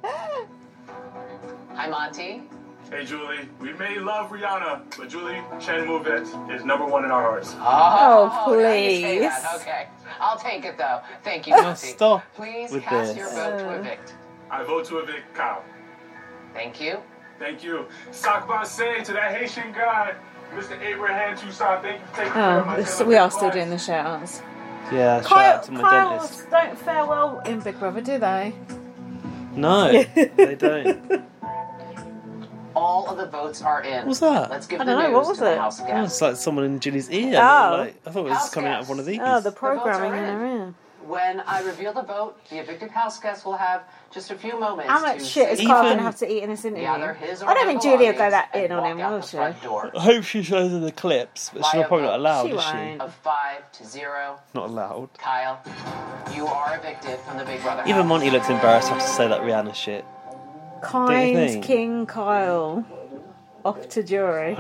Hi, Monty. Hey, Julie. We may love Rihanna, but Julie Chen Mouvet is number one in our hearts. Oh, now you say please. that. Okay. I'll take it, though. Thank you, Oh, Monty. stop Please with cast this. your vote to evict. I vote to evict Kyle. Thank you. Thank you. Sakbase to that Haitian guy, Mister Abraham Toussaint. Thank you for taking care of my Oh, this, son. we are still doing the shout outs. Yeah, shout Kyle, out to my Kyles dentist. don't fare well in Big Brother, do they? No, they don't. All of the votes are in. What's that? Let's give I the don't know, news what was to the it? house Oh, guests. it's like someone in Ginny's ear. Oh. Like, I thought it was House coming out of guests. one of these. Oh, the votes programming are in in. her ear. When I reveal the vote, the evicted house guests will have just a few moments How much to shit is say Carl Even- going to have to eat in this interview? gather his or I don't her think Julia will go belongings that and in on walk him, out will the she? front door. I hope she shows in the clips, but she's By not a probably not vote. allowed, She is she? won't. Of five to zero, Not allowed. Kyle, you are evicted from the Big Brother Even house. Monty looks embarrassed to have to say that Rihanna shit. Kind think? King Kyle. Off to jury.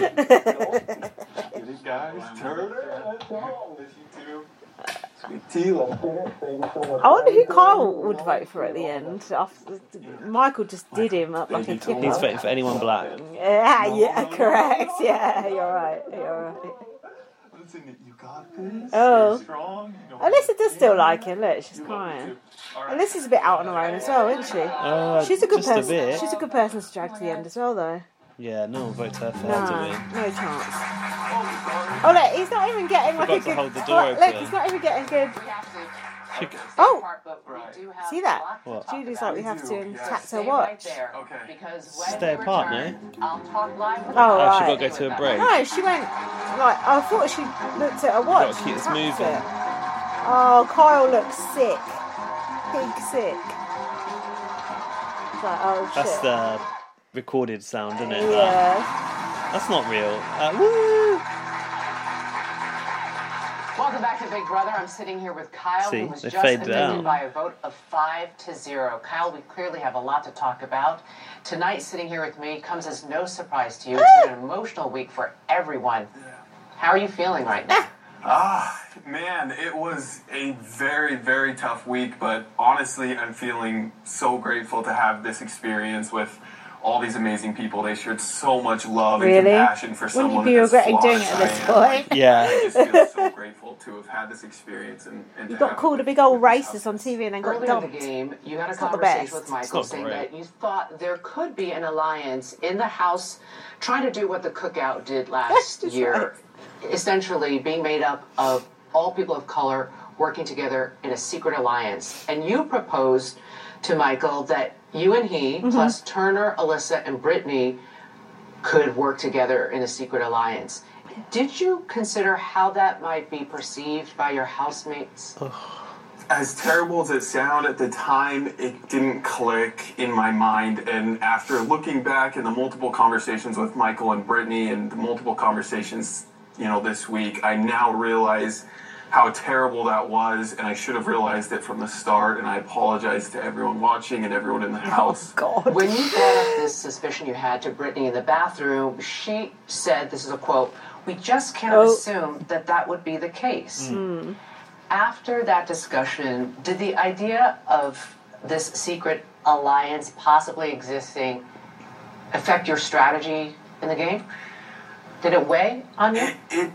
Guys, turn I wonder who Kyle would vote for at the end. After- Michael just did him up like a kid. He's voting for anyone black. Yeah, yeah, correct. Yeah, you're right. You're right. You got this. Oh. Stay strong. You know, Alyssa does still like him. Look, she's crying. Alyssa's a bit out on her own as well, isn't she? Uh, She's a good just a person. bit. She's a good person to drag to the end as well, though. Yeah, no one votes her for No, her, do we? no chance. Oh look, he's not even getting like Forgot a to good. hold the door look, open. he's not even getting good. She- Oh, But we do have see that? a lot to What? talk Julie's about. like we have to tax her Stay right watch. there, Okay. because when Stay we apart, return, I'll talk live with Oh, you. Oh, she right. got to go to a break. No, she went like I thought she looked at her watch. gotta keep and this tapped moving. it. Oh, Kyle looks sick. Big sick. It's like, oh shit. That's the recorded sound, isn't it? That? Yeah. That's not real. Uh, woo! Welcome back to Big Brother. I'm sitting here with Kyle, See, who was they just faded evicted out. by a vote of five to zero. Kyle, we clearly have a lot to talk about. Tonight, sitting here with me comes as no surprise to you. It's been an emotional week for everyone. How are you feeling right now? Ah, man, it was a very, very tough week, but honestly, I'm feeling so grateful to have this experience with all these amazing people. They shared so much love Really? and compassion for Wouldn't someone you be as regretting flawed doing it as at I this am. point? Yeah. I just feel so grateful to have had this experience and, and You to got have called it a big old racist on T V and then got Earlier in dumped. the game, you had a It's not the conversation best. with It's Michael not saying great. that you thought there could be an alliance in the House trying to do what the Cookout did last That's year, essentially being made up of all people of color working together in a secret alliance. And you proposed to Michael that you and he, Mm-hmm. plus Turner, Alyssa, and Brittany, could work together in a secret alliance. Did you consider how that might be perceived by your housemates? As terrible as it sounded at the time, it didn't click in my mind. And after looking back in the multiple conversations with Michael and Brittany and the multiple conversations, you know, this week, I now realize how terrible that was, and I should have realized it from the start, and I apologize to everyone watching and everyone in the house. Oh, God. When you brought up this suspicion you had to Brittany in the bathroom, she said, this is a quote, "We just can't Oh. assume that that would be the case." Mm. After that discussion, did the idea of this secret alliance possibly existing affect your strategy in the game? Did it weigh on you? It,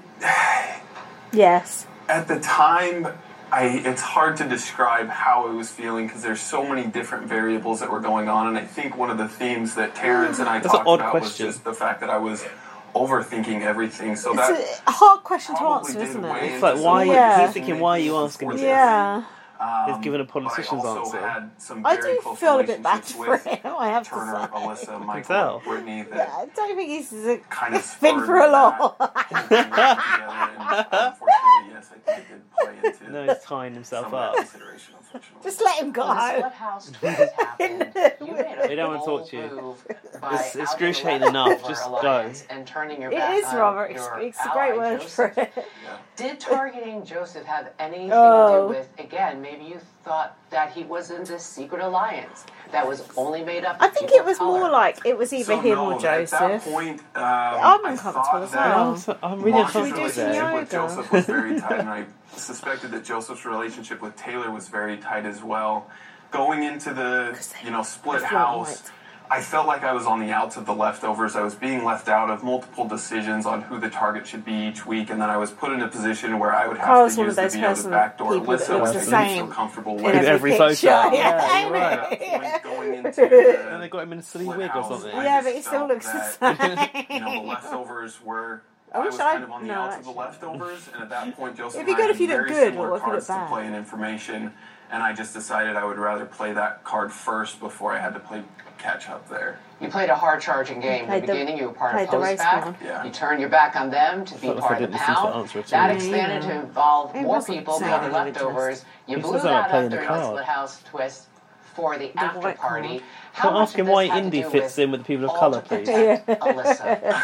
Yes. At the time, I it's hard to describe how I was feeling because there's so many different variables that were going on, and I think one of the themes that Terrence and I That's an talked odd about question. was just the fact that I was overthinking everything. So It's that a hard question to probably answer, did isn't weigh it? It's like, why? Yeah. He's thinking, why are you asking me this? Yeah. Um, He's given a but politician's I also answer. had some I very do close feel a bit bad relationships for with him, I have to Turner, say. Alyssa, Michael, tell. and Brittany that Yeah, I don't think he's a kind of fit spurred for a lot. that whole thing working together, and unfortunately, yes, I think it did play into No, he's tying himself some up. of that consideration, unfortunately. Just let him go. When the split house twist happened, you made a They don't want to bold talk to you. move by It's outing excruciating the enough, leftover just alliance go. and turning your It back is, on Robert. It's, your it's a great ally, word for Joseph. it. Did targeting Joseph have anything Oh. to do with, again, maybe you thought that he was in this secret alliance that was only made up of I think people it of was color? more like it was either So him no, or at Joseph. that point, um, I'm I uncomfortable thought as that well. I'm, so, I'm really Marsh's Should we do some relationship yoga? with Joseph was very tight, and I suspected that Joseph's relationship with Taylor was very tight as well. Going into the, you know, split That's not house, right. I felt like I was on the outs of the leftovers. I was being left out of multiple decisions on who the target should be each week, and then I was put in a position where I would have Carl's to one use of those the veto to person- backdoor people that Alyssa, looks which the I didn't feel same comfortable in with. With every photo. picture. Yeah, Yeah, you're At right. that point, going into And the they got him in a silly split wig or house, something. I Yeah, just but he still felt looks the that, same. You know, the leftovers were. I I wish was I- kind of on the no, outs of the actually. leftovers, and at that point, Joseph It'd be and I good had if you look very good, similar or if you look cards to bad. play in information, and I just decided I would rather play that card first before I had to play catch up there. You played a hard-charging game. In the Played the- beginning, you were part of played the race Postback. card. Yeah. You turned your back on them to be Felt like I part of the didn't listen to the pound. answer at That all. expanded Yeah. to involve It more wasn't people saying beyond the anything, leftovers. You It blew sounds that like up playing during the the card. split house twist for the, The after white party. card. How Can't much ask of him this why had to Indy do fits with in with the people of all colour, to please. protect Alyssa?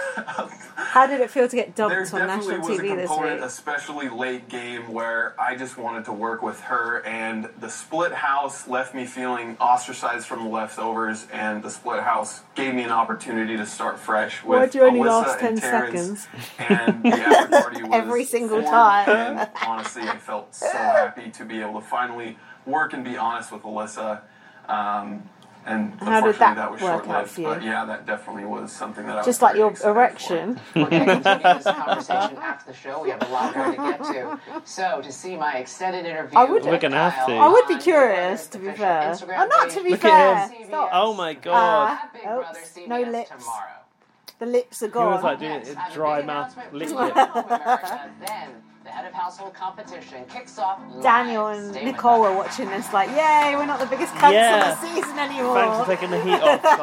How did it feel to get There dumped on definitely national was T V a this component, week? especially late game, where I just wanted to work with her, and the split house left me feeling ostracized from the leftovers, and the split house gave me an opportunity to start fresh with Why'd you only Alyssa last ten and Terrence, seconds? and the after party was Every single formed, time. And honestly, I felt so happy to be able to finally work and be honest with Alyssa. Um, and How did unfortunately, that that was work out short-lived. for you? But yeah, that definitely was something that I was Just like very your excited for. erection. We're going to continue this conversation after the show. We have a lot more to get to. So, to see my extended interview, I would- We're gonna have to. I would be on curious, to be official fair. Instagram Oh, not page. to be Look fair. at him. Stop. Oh my god. Ah, Big Brother oops, C B S no lips. tomorrow. The lips are He gone. was like doing Next, it I have a dry big mouth announcement lick from it. Home America. Then the head of household competition kicks off live. Daniel and Stay with Nicole us. were watching this like, yay, we're not the biggest cunts Yeah. of the season anymore. Thanks for taking the heat off, Kyle.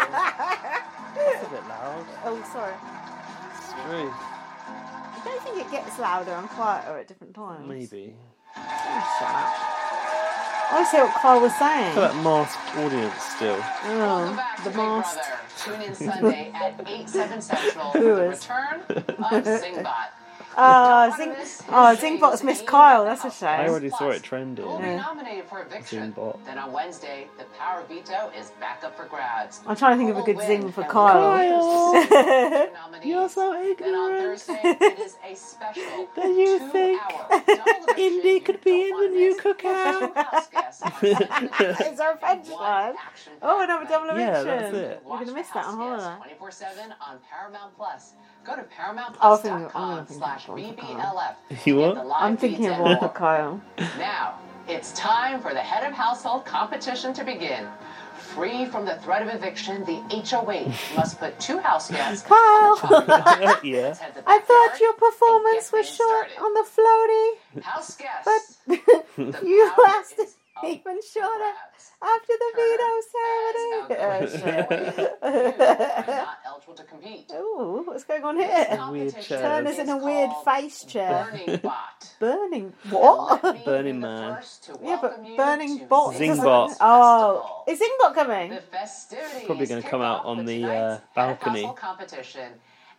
That's a bit loud. Oh, sorry. It's true. I don't think it gets louder and quieter at different times. Maybe. Oh, shut up. I see what Kyle was saying. Look at that masked audience still. Welcome Oh, back to the Big mask. Brother. Tune in Sunday at eight, seven Central for Who the is? return of Zingbot. Oh, Don't Zing- wanna miss his oh, streams Zingbot's missed aimed Kyle. at That's a the I shame. already saw it Who will trending. be Yeah. nominated for eviction? Zingbot. Then on Wednesday, the power veto is back up for grabs. I'm trying to think Who of a will good win zing for and Kyle. will lose to Kyle! nominees? You're so Then on ignorant. Thursday, it is a special Then you two think hour double Indy edition could you be don't in wanna the new miss. cookout. Two house guests on Sunday night. Is there a punchline? Oh, another double eviction. Yeah, that's it. You're going to miss that on holiday. twenty-four seven on Paramount Plus. Go to paramount I'll plus think- dot I'm com gonna think slash of one B for B Kyle. L F. You to what? get the live I'm feeds thinking of and one more. for Kyle. Now, it's time for the head of household competition to begin. Free from the threat of eviction, the H O H must put two house guests Kyle! on the chopping block. Yeah. Let's head to the I thought backyard your performance and get was things short started. on the floaty, House guests. but the you power lasted is up even for shorter grabs. after the Turner, veto as ceremony. outgoing Oh, you shit. are not eligible to compete. Ooh, what's going on This here? Weird competition chairs. Turner's in a is weird called face chair. Burning Bot. Burning And what? let me Burning be the Man. first to Yeah, welcome but you Burning to Bot. Zingbot. Zingbot's Oh, Festival. is Zingbot coming? The festivities Probably gonna kick come out off on with the, tonight's uh, head of balcony. household competition.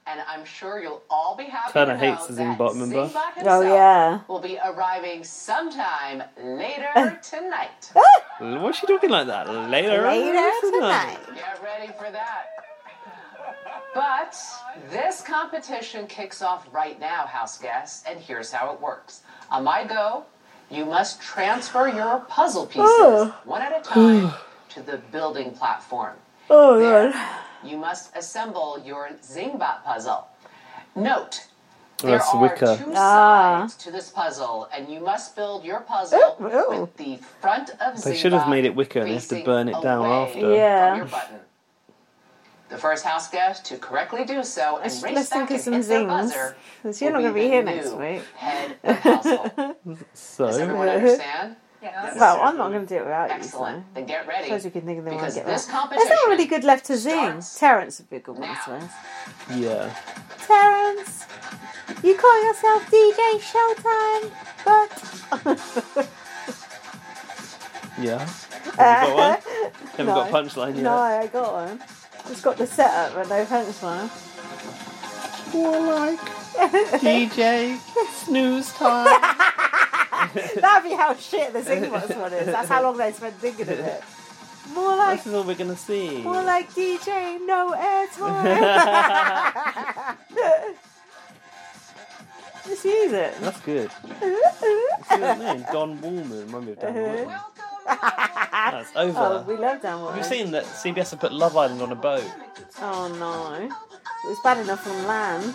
And I'm sure you'll all be happy Turner to know hates the that Zingbot member. Zingbot Oh, himself yeah. will be arriving sometime later tonight. What's she talking like that? Later, Later tonight. Get ready for that. But this competition kicks off right now, house guests, and here's how it works. On my go, you must transfer your puzzle pieces Oh. one at a time to the building platform. Oh, There, God. you must assemble your Zingbot puzzle. Note, there That's are Wicca. two Ah. sides to this puzzle, and you must build your puzzle Ooh, ooh. with the front of They Zingbot should have made it Wicca and they have to facing burn it down away after. Yeah. from your button. The first house guest to correctly do so and Let's, race let's back think of and some hit their zings. buzzer Because you're will not going to be the here new next week. head of household. So, Does everyone understand? Yes. Well, I'm not going to do it without Excellent. you, Then get so. I ready. suppose you can think of the one Because get this that. competition There's not really good left to zing. starts Terence would be a good one, I now. suppose. yeah. Terence, you call yourself D J Showtime, but... Yeah. Have you got one? Haven't No. got a punchline yet. No, I got one. It's got the setup, but no punchline. More like D J Snooze Time. That'd be how shit the Zingbot's one is. That's how long they spent thinking of it. More like, This is all we're going to see. more like D J No Airtime. Just use it. That's good. What's his name? Don Woolman. Remind me of Dan Woolman. That's over. Oh, we love Dan Have Woolman. you seen that C B S have put Love Island on a boat? Oh no. It was bad enough on land.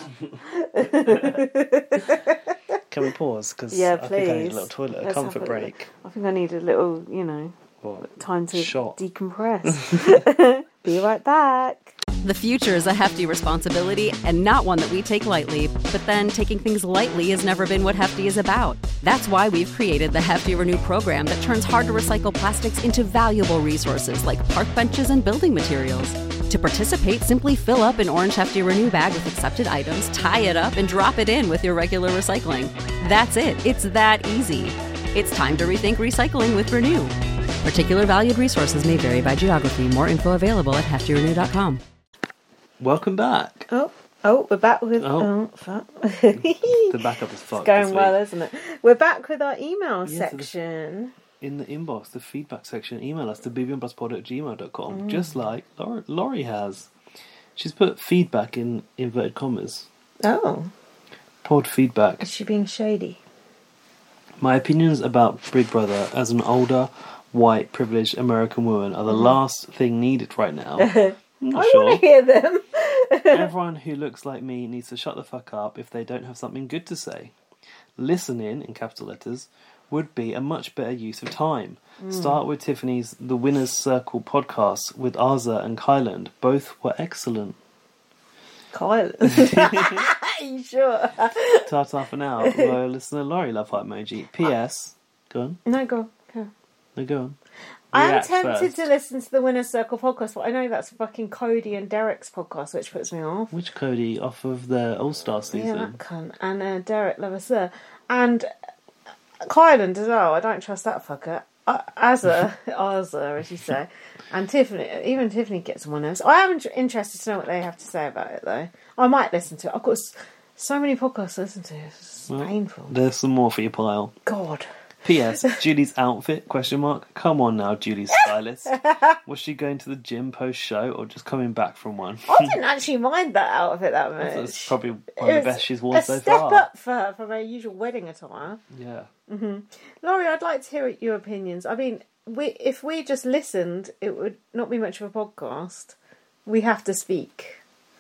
Can we pause? Because Yeah, I think I need a please. little toilet, a Let's comfort have a- break. I think I need a little, you know, What? time to Shot. decompress. Be right back. The future is a hefty responsibility and not one that we take lightly. But then taking things lightly has never been what Hefty is about. That's why we've created the Hefty Renew program that turns hard to recycle plastics into valuable resources like park benches and building materials. To participate, simply fill up an orange Hefty Renew bag with accepted items, tie it up, and drop it in with your regular recycling. That's it. It's that easy. It's time to rethink recycling with Renew. Particular valued resources may vary by geography. More info available at hefty renew dot com. Welcome back. Oh, oh, we're back with. Oh. Oh, fuck. The backup is fucked. It's going this well, week. isn't it? We're back with our email Yeah, so the- section. In the inbox, the feedback section, email us to b b m plus pod at gmail dot com, Mm. just like Laurie, Laurie has. She's put feedback in inverted commas. Oh, Pod feedback. is she being shady? My opinions about Big Brother as an older, white, privileged American woman are the Mhm. last thing needed right now. I'm not I sure. want to hear them. Everyone who looks like me needs to shut the fuck up if they don't have something good to say. Listening, in capital letters, would be a much better use of time. Mm. Start with Tiffany's The Winner's Circle podcast with Arza and Kyland. Both were excellent. Kylan. Are you sure? Ta-ta for now. Loyal listener Laurie, love heart emoji. P S. Go on. No, go on. Go on. No, go on. I am React tempted first. to listen to the Winner's Circle podcast, but I know that's fucking Cody and Derek's podcast, which puts me off. Which Cody off of the All-Star Yeah, season? that cunt. And uh, Derek Levasseur. And Kylan as well. I don't trust that fucker. Uh, Azza, Azza, as you say. And Tiffany, even Tiffany gets on my nerves. I am in- interested to know what they have to say about it, though. I might listen to it. I've got s- so many podcasts to listen to. It's Well, painful. There's some more for your pile. God. P S. Julie's outfit? Question mark. Come on now, Julie's stylist. Was she going to the gym post show or just coming back from one? I didn't actually mind that outfit that much. That's probably one It of the was best she's worn a so step far. up for her from her usual wedding attire. Yeah. hmm Laurie, I'd like to hear your opinions. I mean, we if we just listened, it would not be much of a podcast. We have to speak.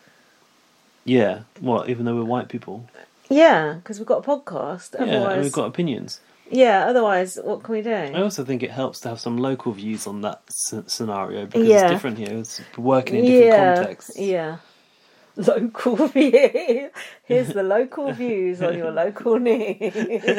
Yeah. What? Even though we're white people. Yeah, because we've got a podcast. Yeah, and Otherwise, we've got opinions. yeah. Otherwise, what can we do? I also think it helps to have some local views on that s- scenario because Yeah. it's different here. It's working in different yeah, contexts. yeah. Local view. Here's the local views on your local news.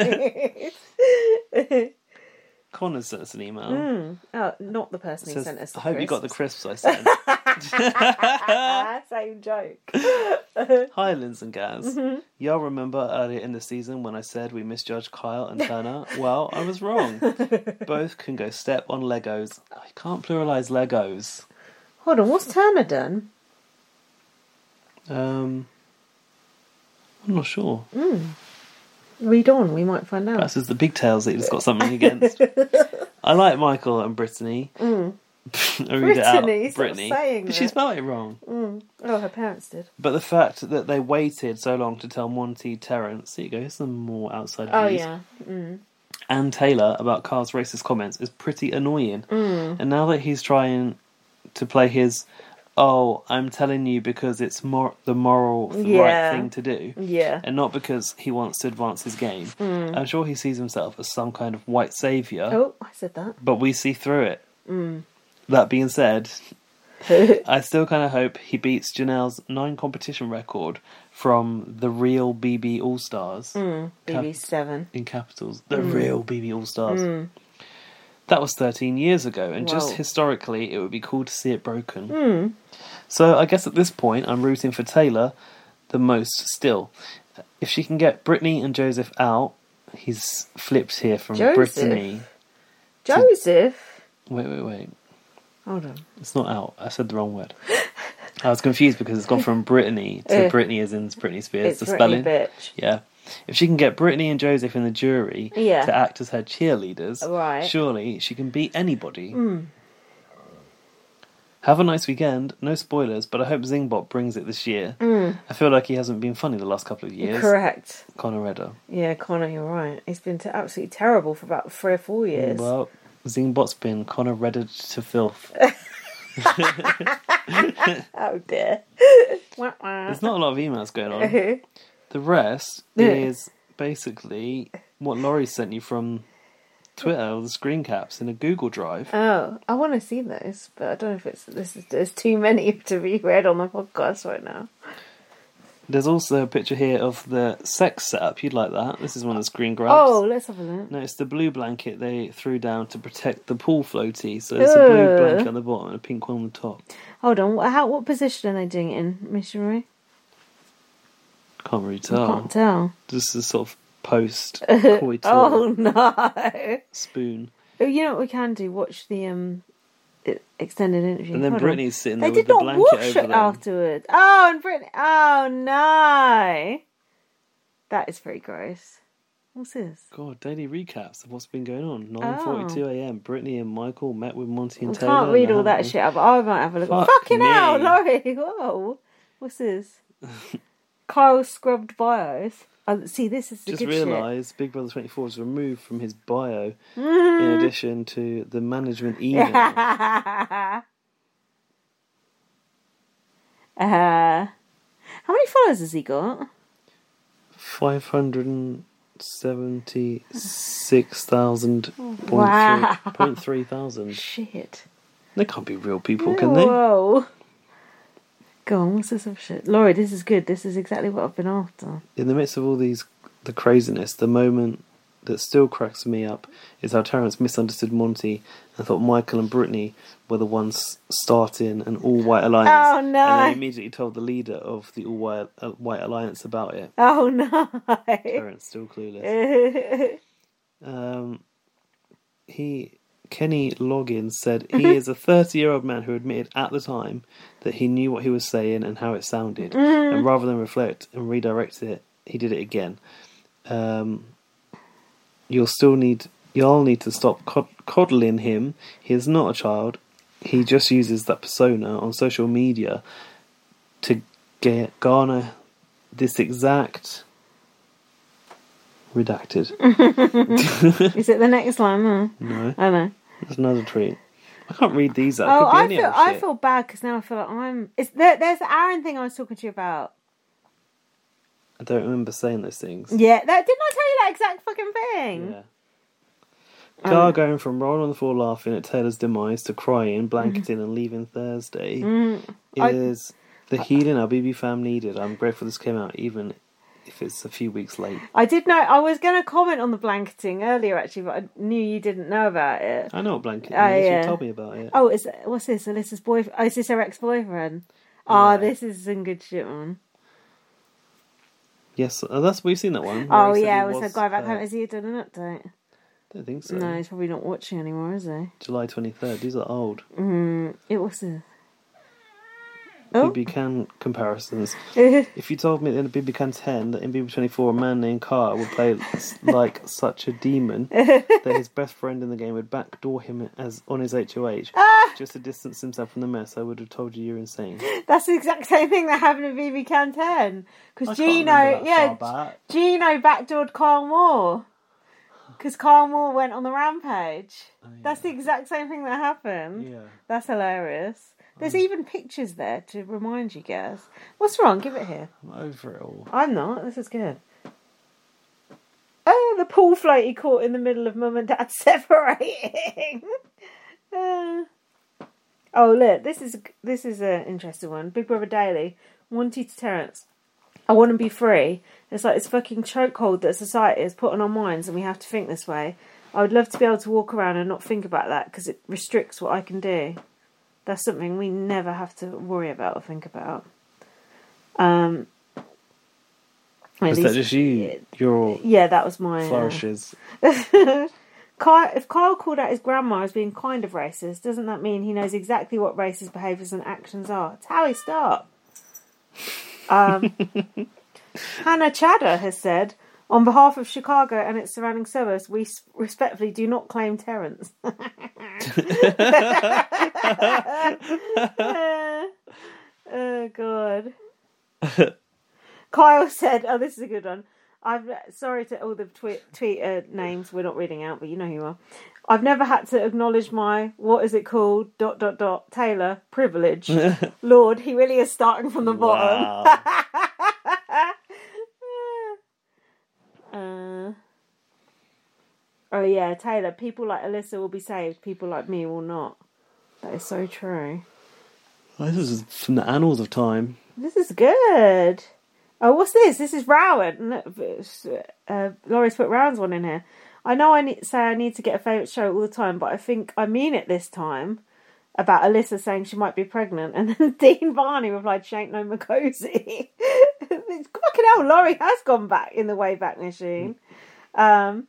Connor sent us an email. Mm. Oh, not the person who Says, sent us the I hope you got the crisps. crisps I sent. Same joke. Hi, Linz and Gaz. Mhm. Y'all remember earlier in the season when I said we misjudged Kyle and Turner? Well, I was wrong. Both can go step on Legos. I can't pluralise Legos. Hold on, what's Turner done? Um, I'm not sure. Mm. Read on, we might find out. Perhaps it's the pigtails that he's got something against. I like Michael and Brittany. Mm. I read it out. Brittany, stop Brittany. saying But she that. spelled it wrong. Mm. Oh, her parents did. But the fact that they waited so long to tell Monty, Terence, there you go, here's some more outside Oh, views, yeah. Mm. and Taylor about Carl's racist comments is pretty annoying. Mm. And now that he's trying to play his, oh, I'm telling you because it's more the moral the Yeah. right thing to do, Yeah. and not because he wants to advance his game. Mm. I'm sure he sees himself as some kind of white saviour, Oh, I said that. but we see through it. Mm. That being said, I still kind of hope he beats Janelle's nine competition record from the real B B All Stars. Mm. B B seven. In capitals. The Mm. real B B All Stars. Mm. That was thirteen years ago, and just Whoa. historically, it would be cool to see it broken. Mm. So I guess at this point, I'm rooting for Taylor the most still. If she can get Brittany and Joseph out, he's flipped here from Joseph? Brittany. Joseph? Wait, wait, wait. Hold on. It's not out. I said the wrong word. I was confused because it's gone from Brittany to Uh, Britney as in Britney Spears. it's the Britney, spelling. bitch. Yeah. If she can get Brittany and Joseph in the jury Yeah. to act as her cheerleaders, Right. surely she can beat anybody. Mm. Have a nice weekend. No spoilers, but I hope Zingbot brings it this year. Mm. I feel like he hasn't been funny the last couple of years. Correct. Conor Redder. Yeah, Connor, you're right. He's been t- absolutely terrible for about three or four years. Well, Zingbot's been Conor Redder to filth. Oh dear. Wah, wah. There's not a lot of emails going on. Uh-huh. The rest Yeah. is basically what Laurie sent you from Twitter, the screen caps in a Google Drive. Oh, I want to see those, but I don't know if it's this is there's too many to be read on the podcast right now. There's also a picture here of the sex setup. You'd like that. This is one of the screen grabs. Oh, let's have a look. No, it's the blue blanket they threw down to protect the pool floaty. So there's a blue Ugh. blanket on the bottom and a pink one on the top. Hold on, what, how what position are they doing it in, missionary? Can't really I tell. can't tell. Just a sort of post coital Oh no! spoon. Oh, you know what we can do? Watch the um e- extended interview. And then Hold on. Brittany's sitting They there did with the not blanket wash over it them. afterwards. Oh, and Brittany. Oh no! That is pretty gross. What's this? God, daily recaps of what's been going on. nine forty-two a.m. Brittany and Michael met with Monty and I Taylor. can't read and all that Hampton. shit up. I might have a look. Fuck Fucking me. hell, Laurie! Whoa! What's this? Kyle scrubbed bios. Oh, see, this is the Just good realised Big Brother twenty-four is removed from his bio shit. in addition to the management email. uh, how many followers has he got? five hundred seventy-six thousand Wow. point three thousand. Shit. They can't be real people, can they? Whoa. Go on, what's this other shit? Laurie, this is good. This is exactly what I've been after. In the midst of all these, the craziness, the moment that still cracks me up is how Terence misunderstood Monty and thought Michael and Brittany were the ones starting an all-white alliance. Oh, no. And they immediately told the leader of the all-white uh, white alliance about it. Oh no. Terence still clueless. Um, he Kenny Loggins said he is a thirty-year-old man who admitted at the time that he knew what he was saying and how it sounded, Mhm. and rather than reflect and redirect it, he did it again. Um, you'll still need, you'll need to stop cod- coddling him. He is not a child. He just uses that persona on social media to get garner this exact redacted. Is it the next line? No. No. I know. There's another tweet. I can't read these out. Oh, Could be I any feel old I shit. feel bad because now I feel like I'm. It's there, there's the Aaron thing I was talking to you about. I don't remember saying those things. Yeah, that didn't I tell you that exact fucking thing? Yeah. Gar going from rolling on the floor laughing at Taylor's demise to crying, blanketing, and leaving Thursday Mm. I- is the healing our B B fam needed. I'm grateful this came out, even if it's a few weeks late. I did know. I was going to comment on the blanketing earlier, actually, but I knew you didn't know about it. I know what blanketing Oh, is. yeah. You told me about it. Oh, is what's this? Alyssa's boyfriend? Oh, is this her ex-boyfriend? Oh, this is some good shit, man. Yes, uh, that's we've seen that one. where Oh he said yeah, he it was a guy back uh, home. Has he done an update? Don't think so. No, he's probably not watching anymore, is he? July twenty-third. These are old. Mm, it was a Oh. B B Can comparisons. If you told me in B B Can ten that in B B twenty-four a man named Carl would play like such a demon that his best friend in the game would backdoor him as on his H O H Ah! just to distance himself from the mess, I would have told you you're insane. That's the exact same thing that happened in B B Can ten. I Because can't Gino, remember that yeah, far back. Gino backdoored Carl Moore. Because Carl Moore went on the rampage. Oh, yeah. That's the exact same thing that happened. Yeah. That's hilarious. There's even pictures there to remind you guys. What's wrong? Give it here. I'm over it all. I'm not. This is good. Oh, the pool float he caught in the middle of Mum and Dad separating. uh, oh, look. This is this is an interesting one. Big Brother Daily. Monty to Terence. I want to be free. It's like this fucking chokehold that society has put on our minds and we have to think this way. I would love to be able to walk around and not think about that because it restricts what I can do. That's something we never have to worry about or think about. Um, Is that just you? Your yeah, that was my... flourishes. Uh... Kyle, if Kyle called out his grandma as being kind of racist, doesn't that mean he knows exactly what racist behaviours and actions are? It's how he start. Um, Hannah Chadder has said, on behalf of Chicago and its surrounding suburbs, we respectfully do not claim Terence. Oh, God. Kyle said, oh, this is a good one. I've sorry to all the tweet, tweeter names we're not reading out, but you know who you are. I've never had to acknowledge my, what is it called, dot, dot, dot, Taylor, privilege. Lord, he really is starting from the bottom. uh, oh, yeah, Taylor, people like Alyssa will be saved, people like me will not. That is so true. Well, this is from the annals of time. This is good. Oh, what's this? This is Rowan. Uh, Laurie's put Rowan's one in here. I know I need, say I need to get a favourite show all the time, but I think I mean it this time. About Alyssa saying she might be pregnant, and then Dean Barney replied, "She ain't no Makosi." It's fucking hell. Laurie has gone back in the Wayback Machine. Um,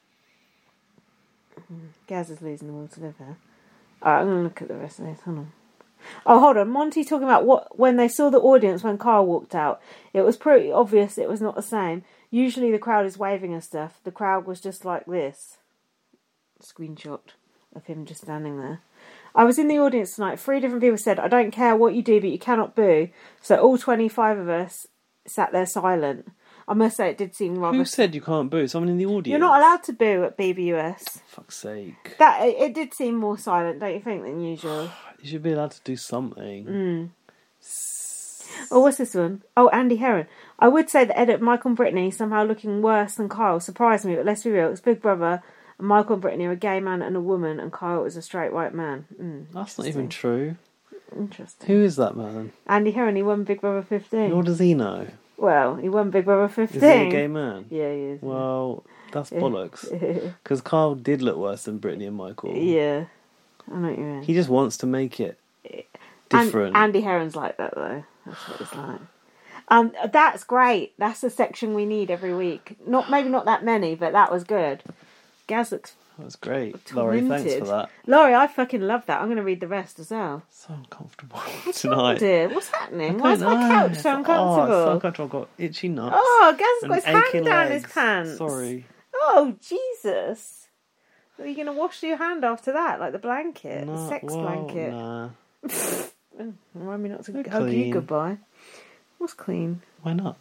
Gaz is losing the will to live here. Alright, I'm gonna look at the rest of this. Hold on. Oh, hold on. Monty talking about what when they saw the audience when Carl walked out. It was pretty obvious it was not the same. Usually the crowd is waving and stuff. The crowd was just like this. Screenshot of him just standing there. I was in the audience tonight. Three different people said, I don't care what you do, but you cannot boo. So all twenty-five of us sat there silent. I must say it did seem rather... Who said you can't boo? Someone in the audience? You're not allowed to boo at B B U S. Fuck's sake. That It, it did seem more silent, don't you think, than usual? You should be allowed to do something. Mm. Oh, what's this one? Oh, Andy Heron. I would say the edit of Michael and Brittany somehow looking worse than Kyle surprised me, but let's be real, it's Big Brother, and Michael and Brittany are a gay man and a woman, and Kyle is a straight white man. Mm, That's not even true. Interesting. Who is that man? Andy Heron, he won Big Brother fifteen. What does he know? Well, he won Big Brother fifteen. Is he a gay man? Yeah, he is. Well, that's bollocks. Because Kyle did look worse than Brittany and Michael. Yeah. I know what you mean. He just wants to make it different. And, Andy Heron's like that, though. That's what it's like. Um, that's great. That's the section we need every week. Not Maybe not that many, but that was good. Gaz looks... That was great. Laurie, thanks for that. Laurie, I fucking love that. I'm going to read the rest as well. So uncomfortable What's tonight. wrong, dear? What's happening? I Why is don't my know. couch so It's- uncomfortable? Oh, it's so uncomfortable. I've got itchy nuts. Oh, Gaz has and got his hand aching down legs. his pants. Sorry. Oh, Jesus. Are you going to wash your hand after that? Like the blanket? No, the sex well, blanket? Nah. Remind me not to They're hug clean. you goodbye. What's clean? Why not?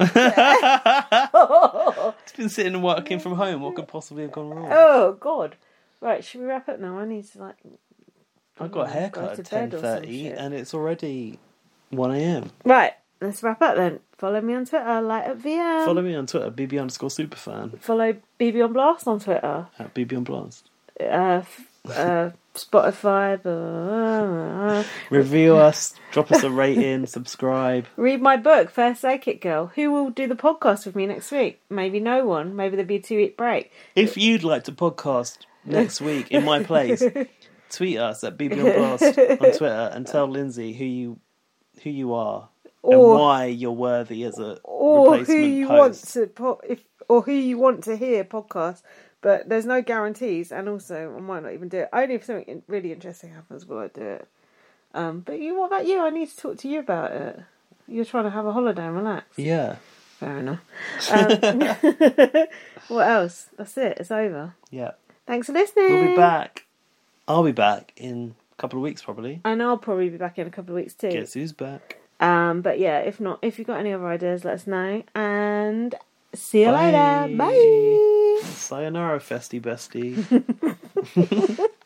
oh, It's been sitting and working from home. What could possibly have gone wrong? oh, God. Right, should we wrap up now? I need to, like... I got a go haircut to at ten bed or some thirty shit. and it's already one a.m. Right, let's wrap up then. Follow me on Twitter, like at V M. Follow me on Twitter, B B underscore superfan. Follow B B on Blast on Twitter. At B B on Blast. Uh, f- uh, Spotify. Uh, Review us, drop us a rating, subscribe. read my book, First Aid Kit Girl. Who will do the podcast with me next week? Maybe no one. Maybe there'll be a two-week break. If you'd like to podcast next week in my place, tweet us at B B on Blast on Twitter and tell Lindsay who you who you are Or- and why you're worthy as a Or who replacement you host. want to po- if or who you want to hear podcast. But there's no guarantees, and also I might not even do it. Only if something really interesting happens will I do it. Um, but you, what about you? I need to talk to you about it. You're trying to have a holiday and relax. Yeah. Fair enough. Um, what else? That's it. It's over. Yeah. Thanks for listening. We'll be back. I'll be back in a couple of weeks, probably. And I'll probably be back in a couple of weeks too. Guess who's back? Um, but yeah, if not, if you've got any other ideas, let us know. And see you Bye. later. Bye. Sayonara, festy bestie.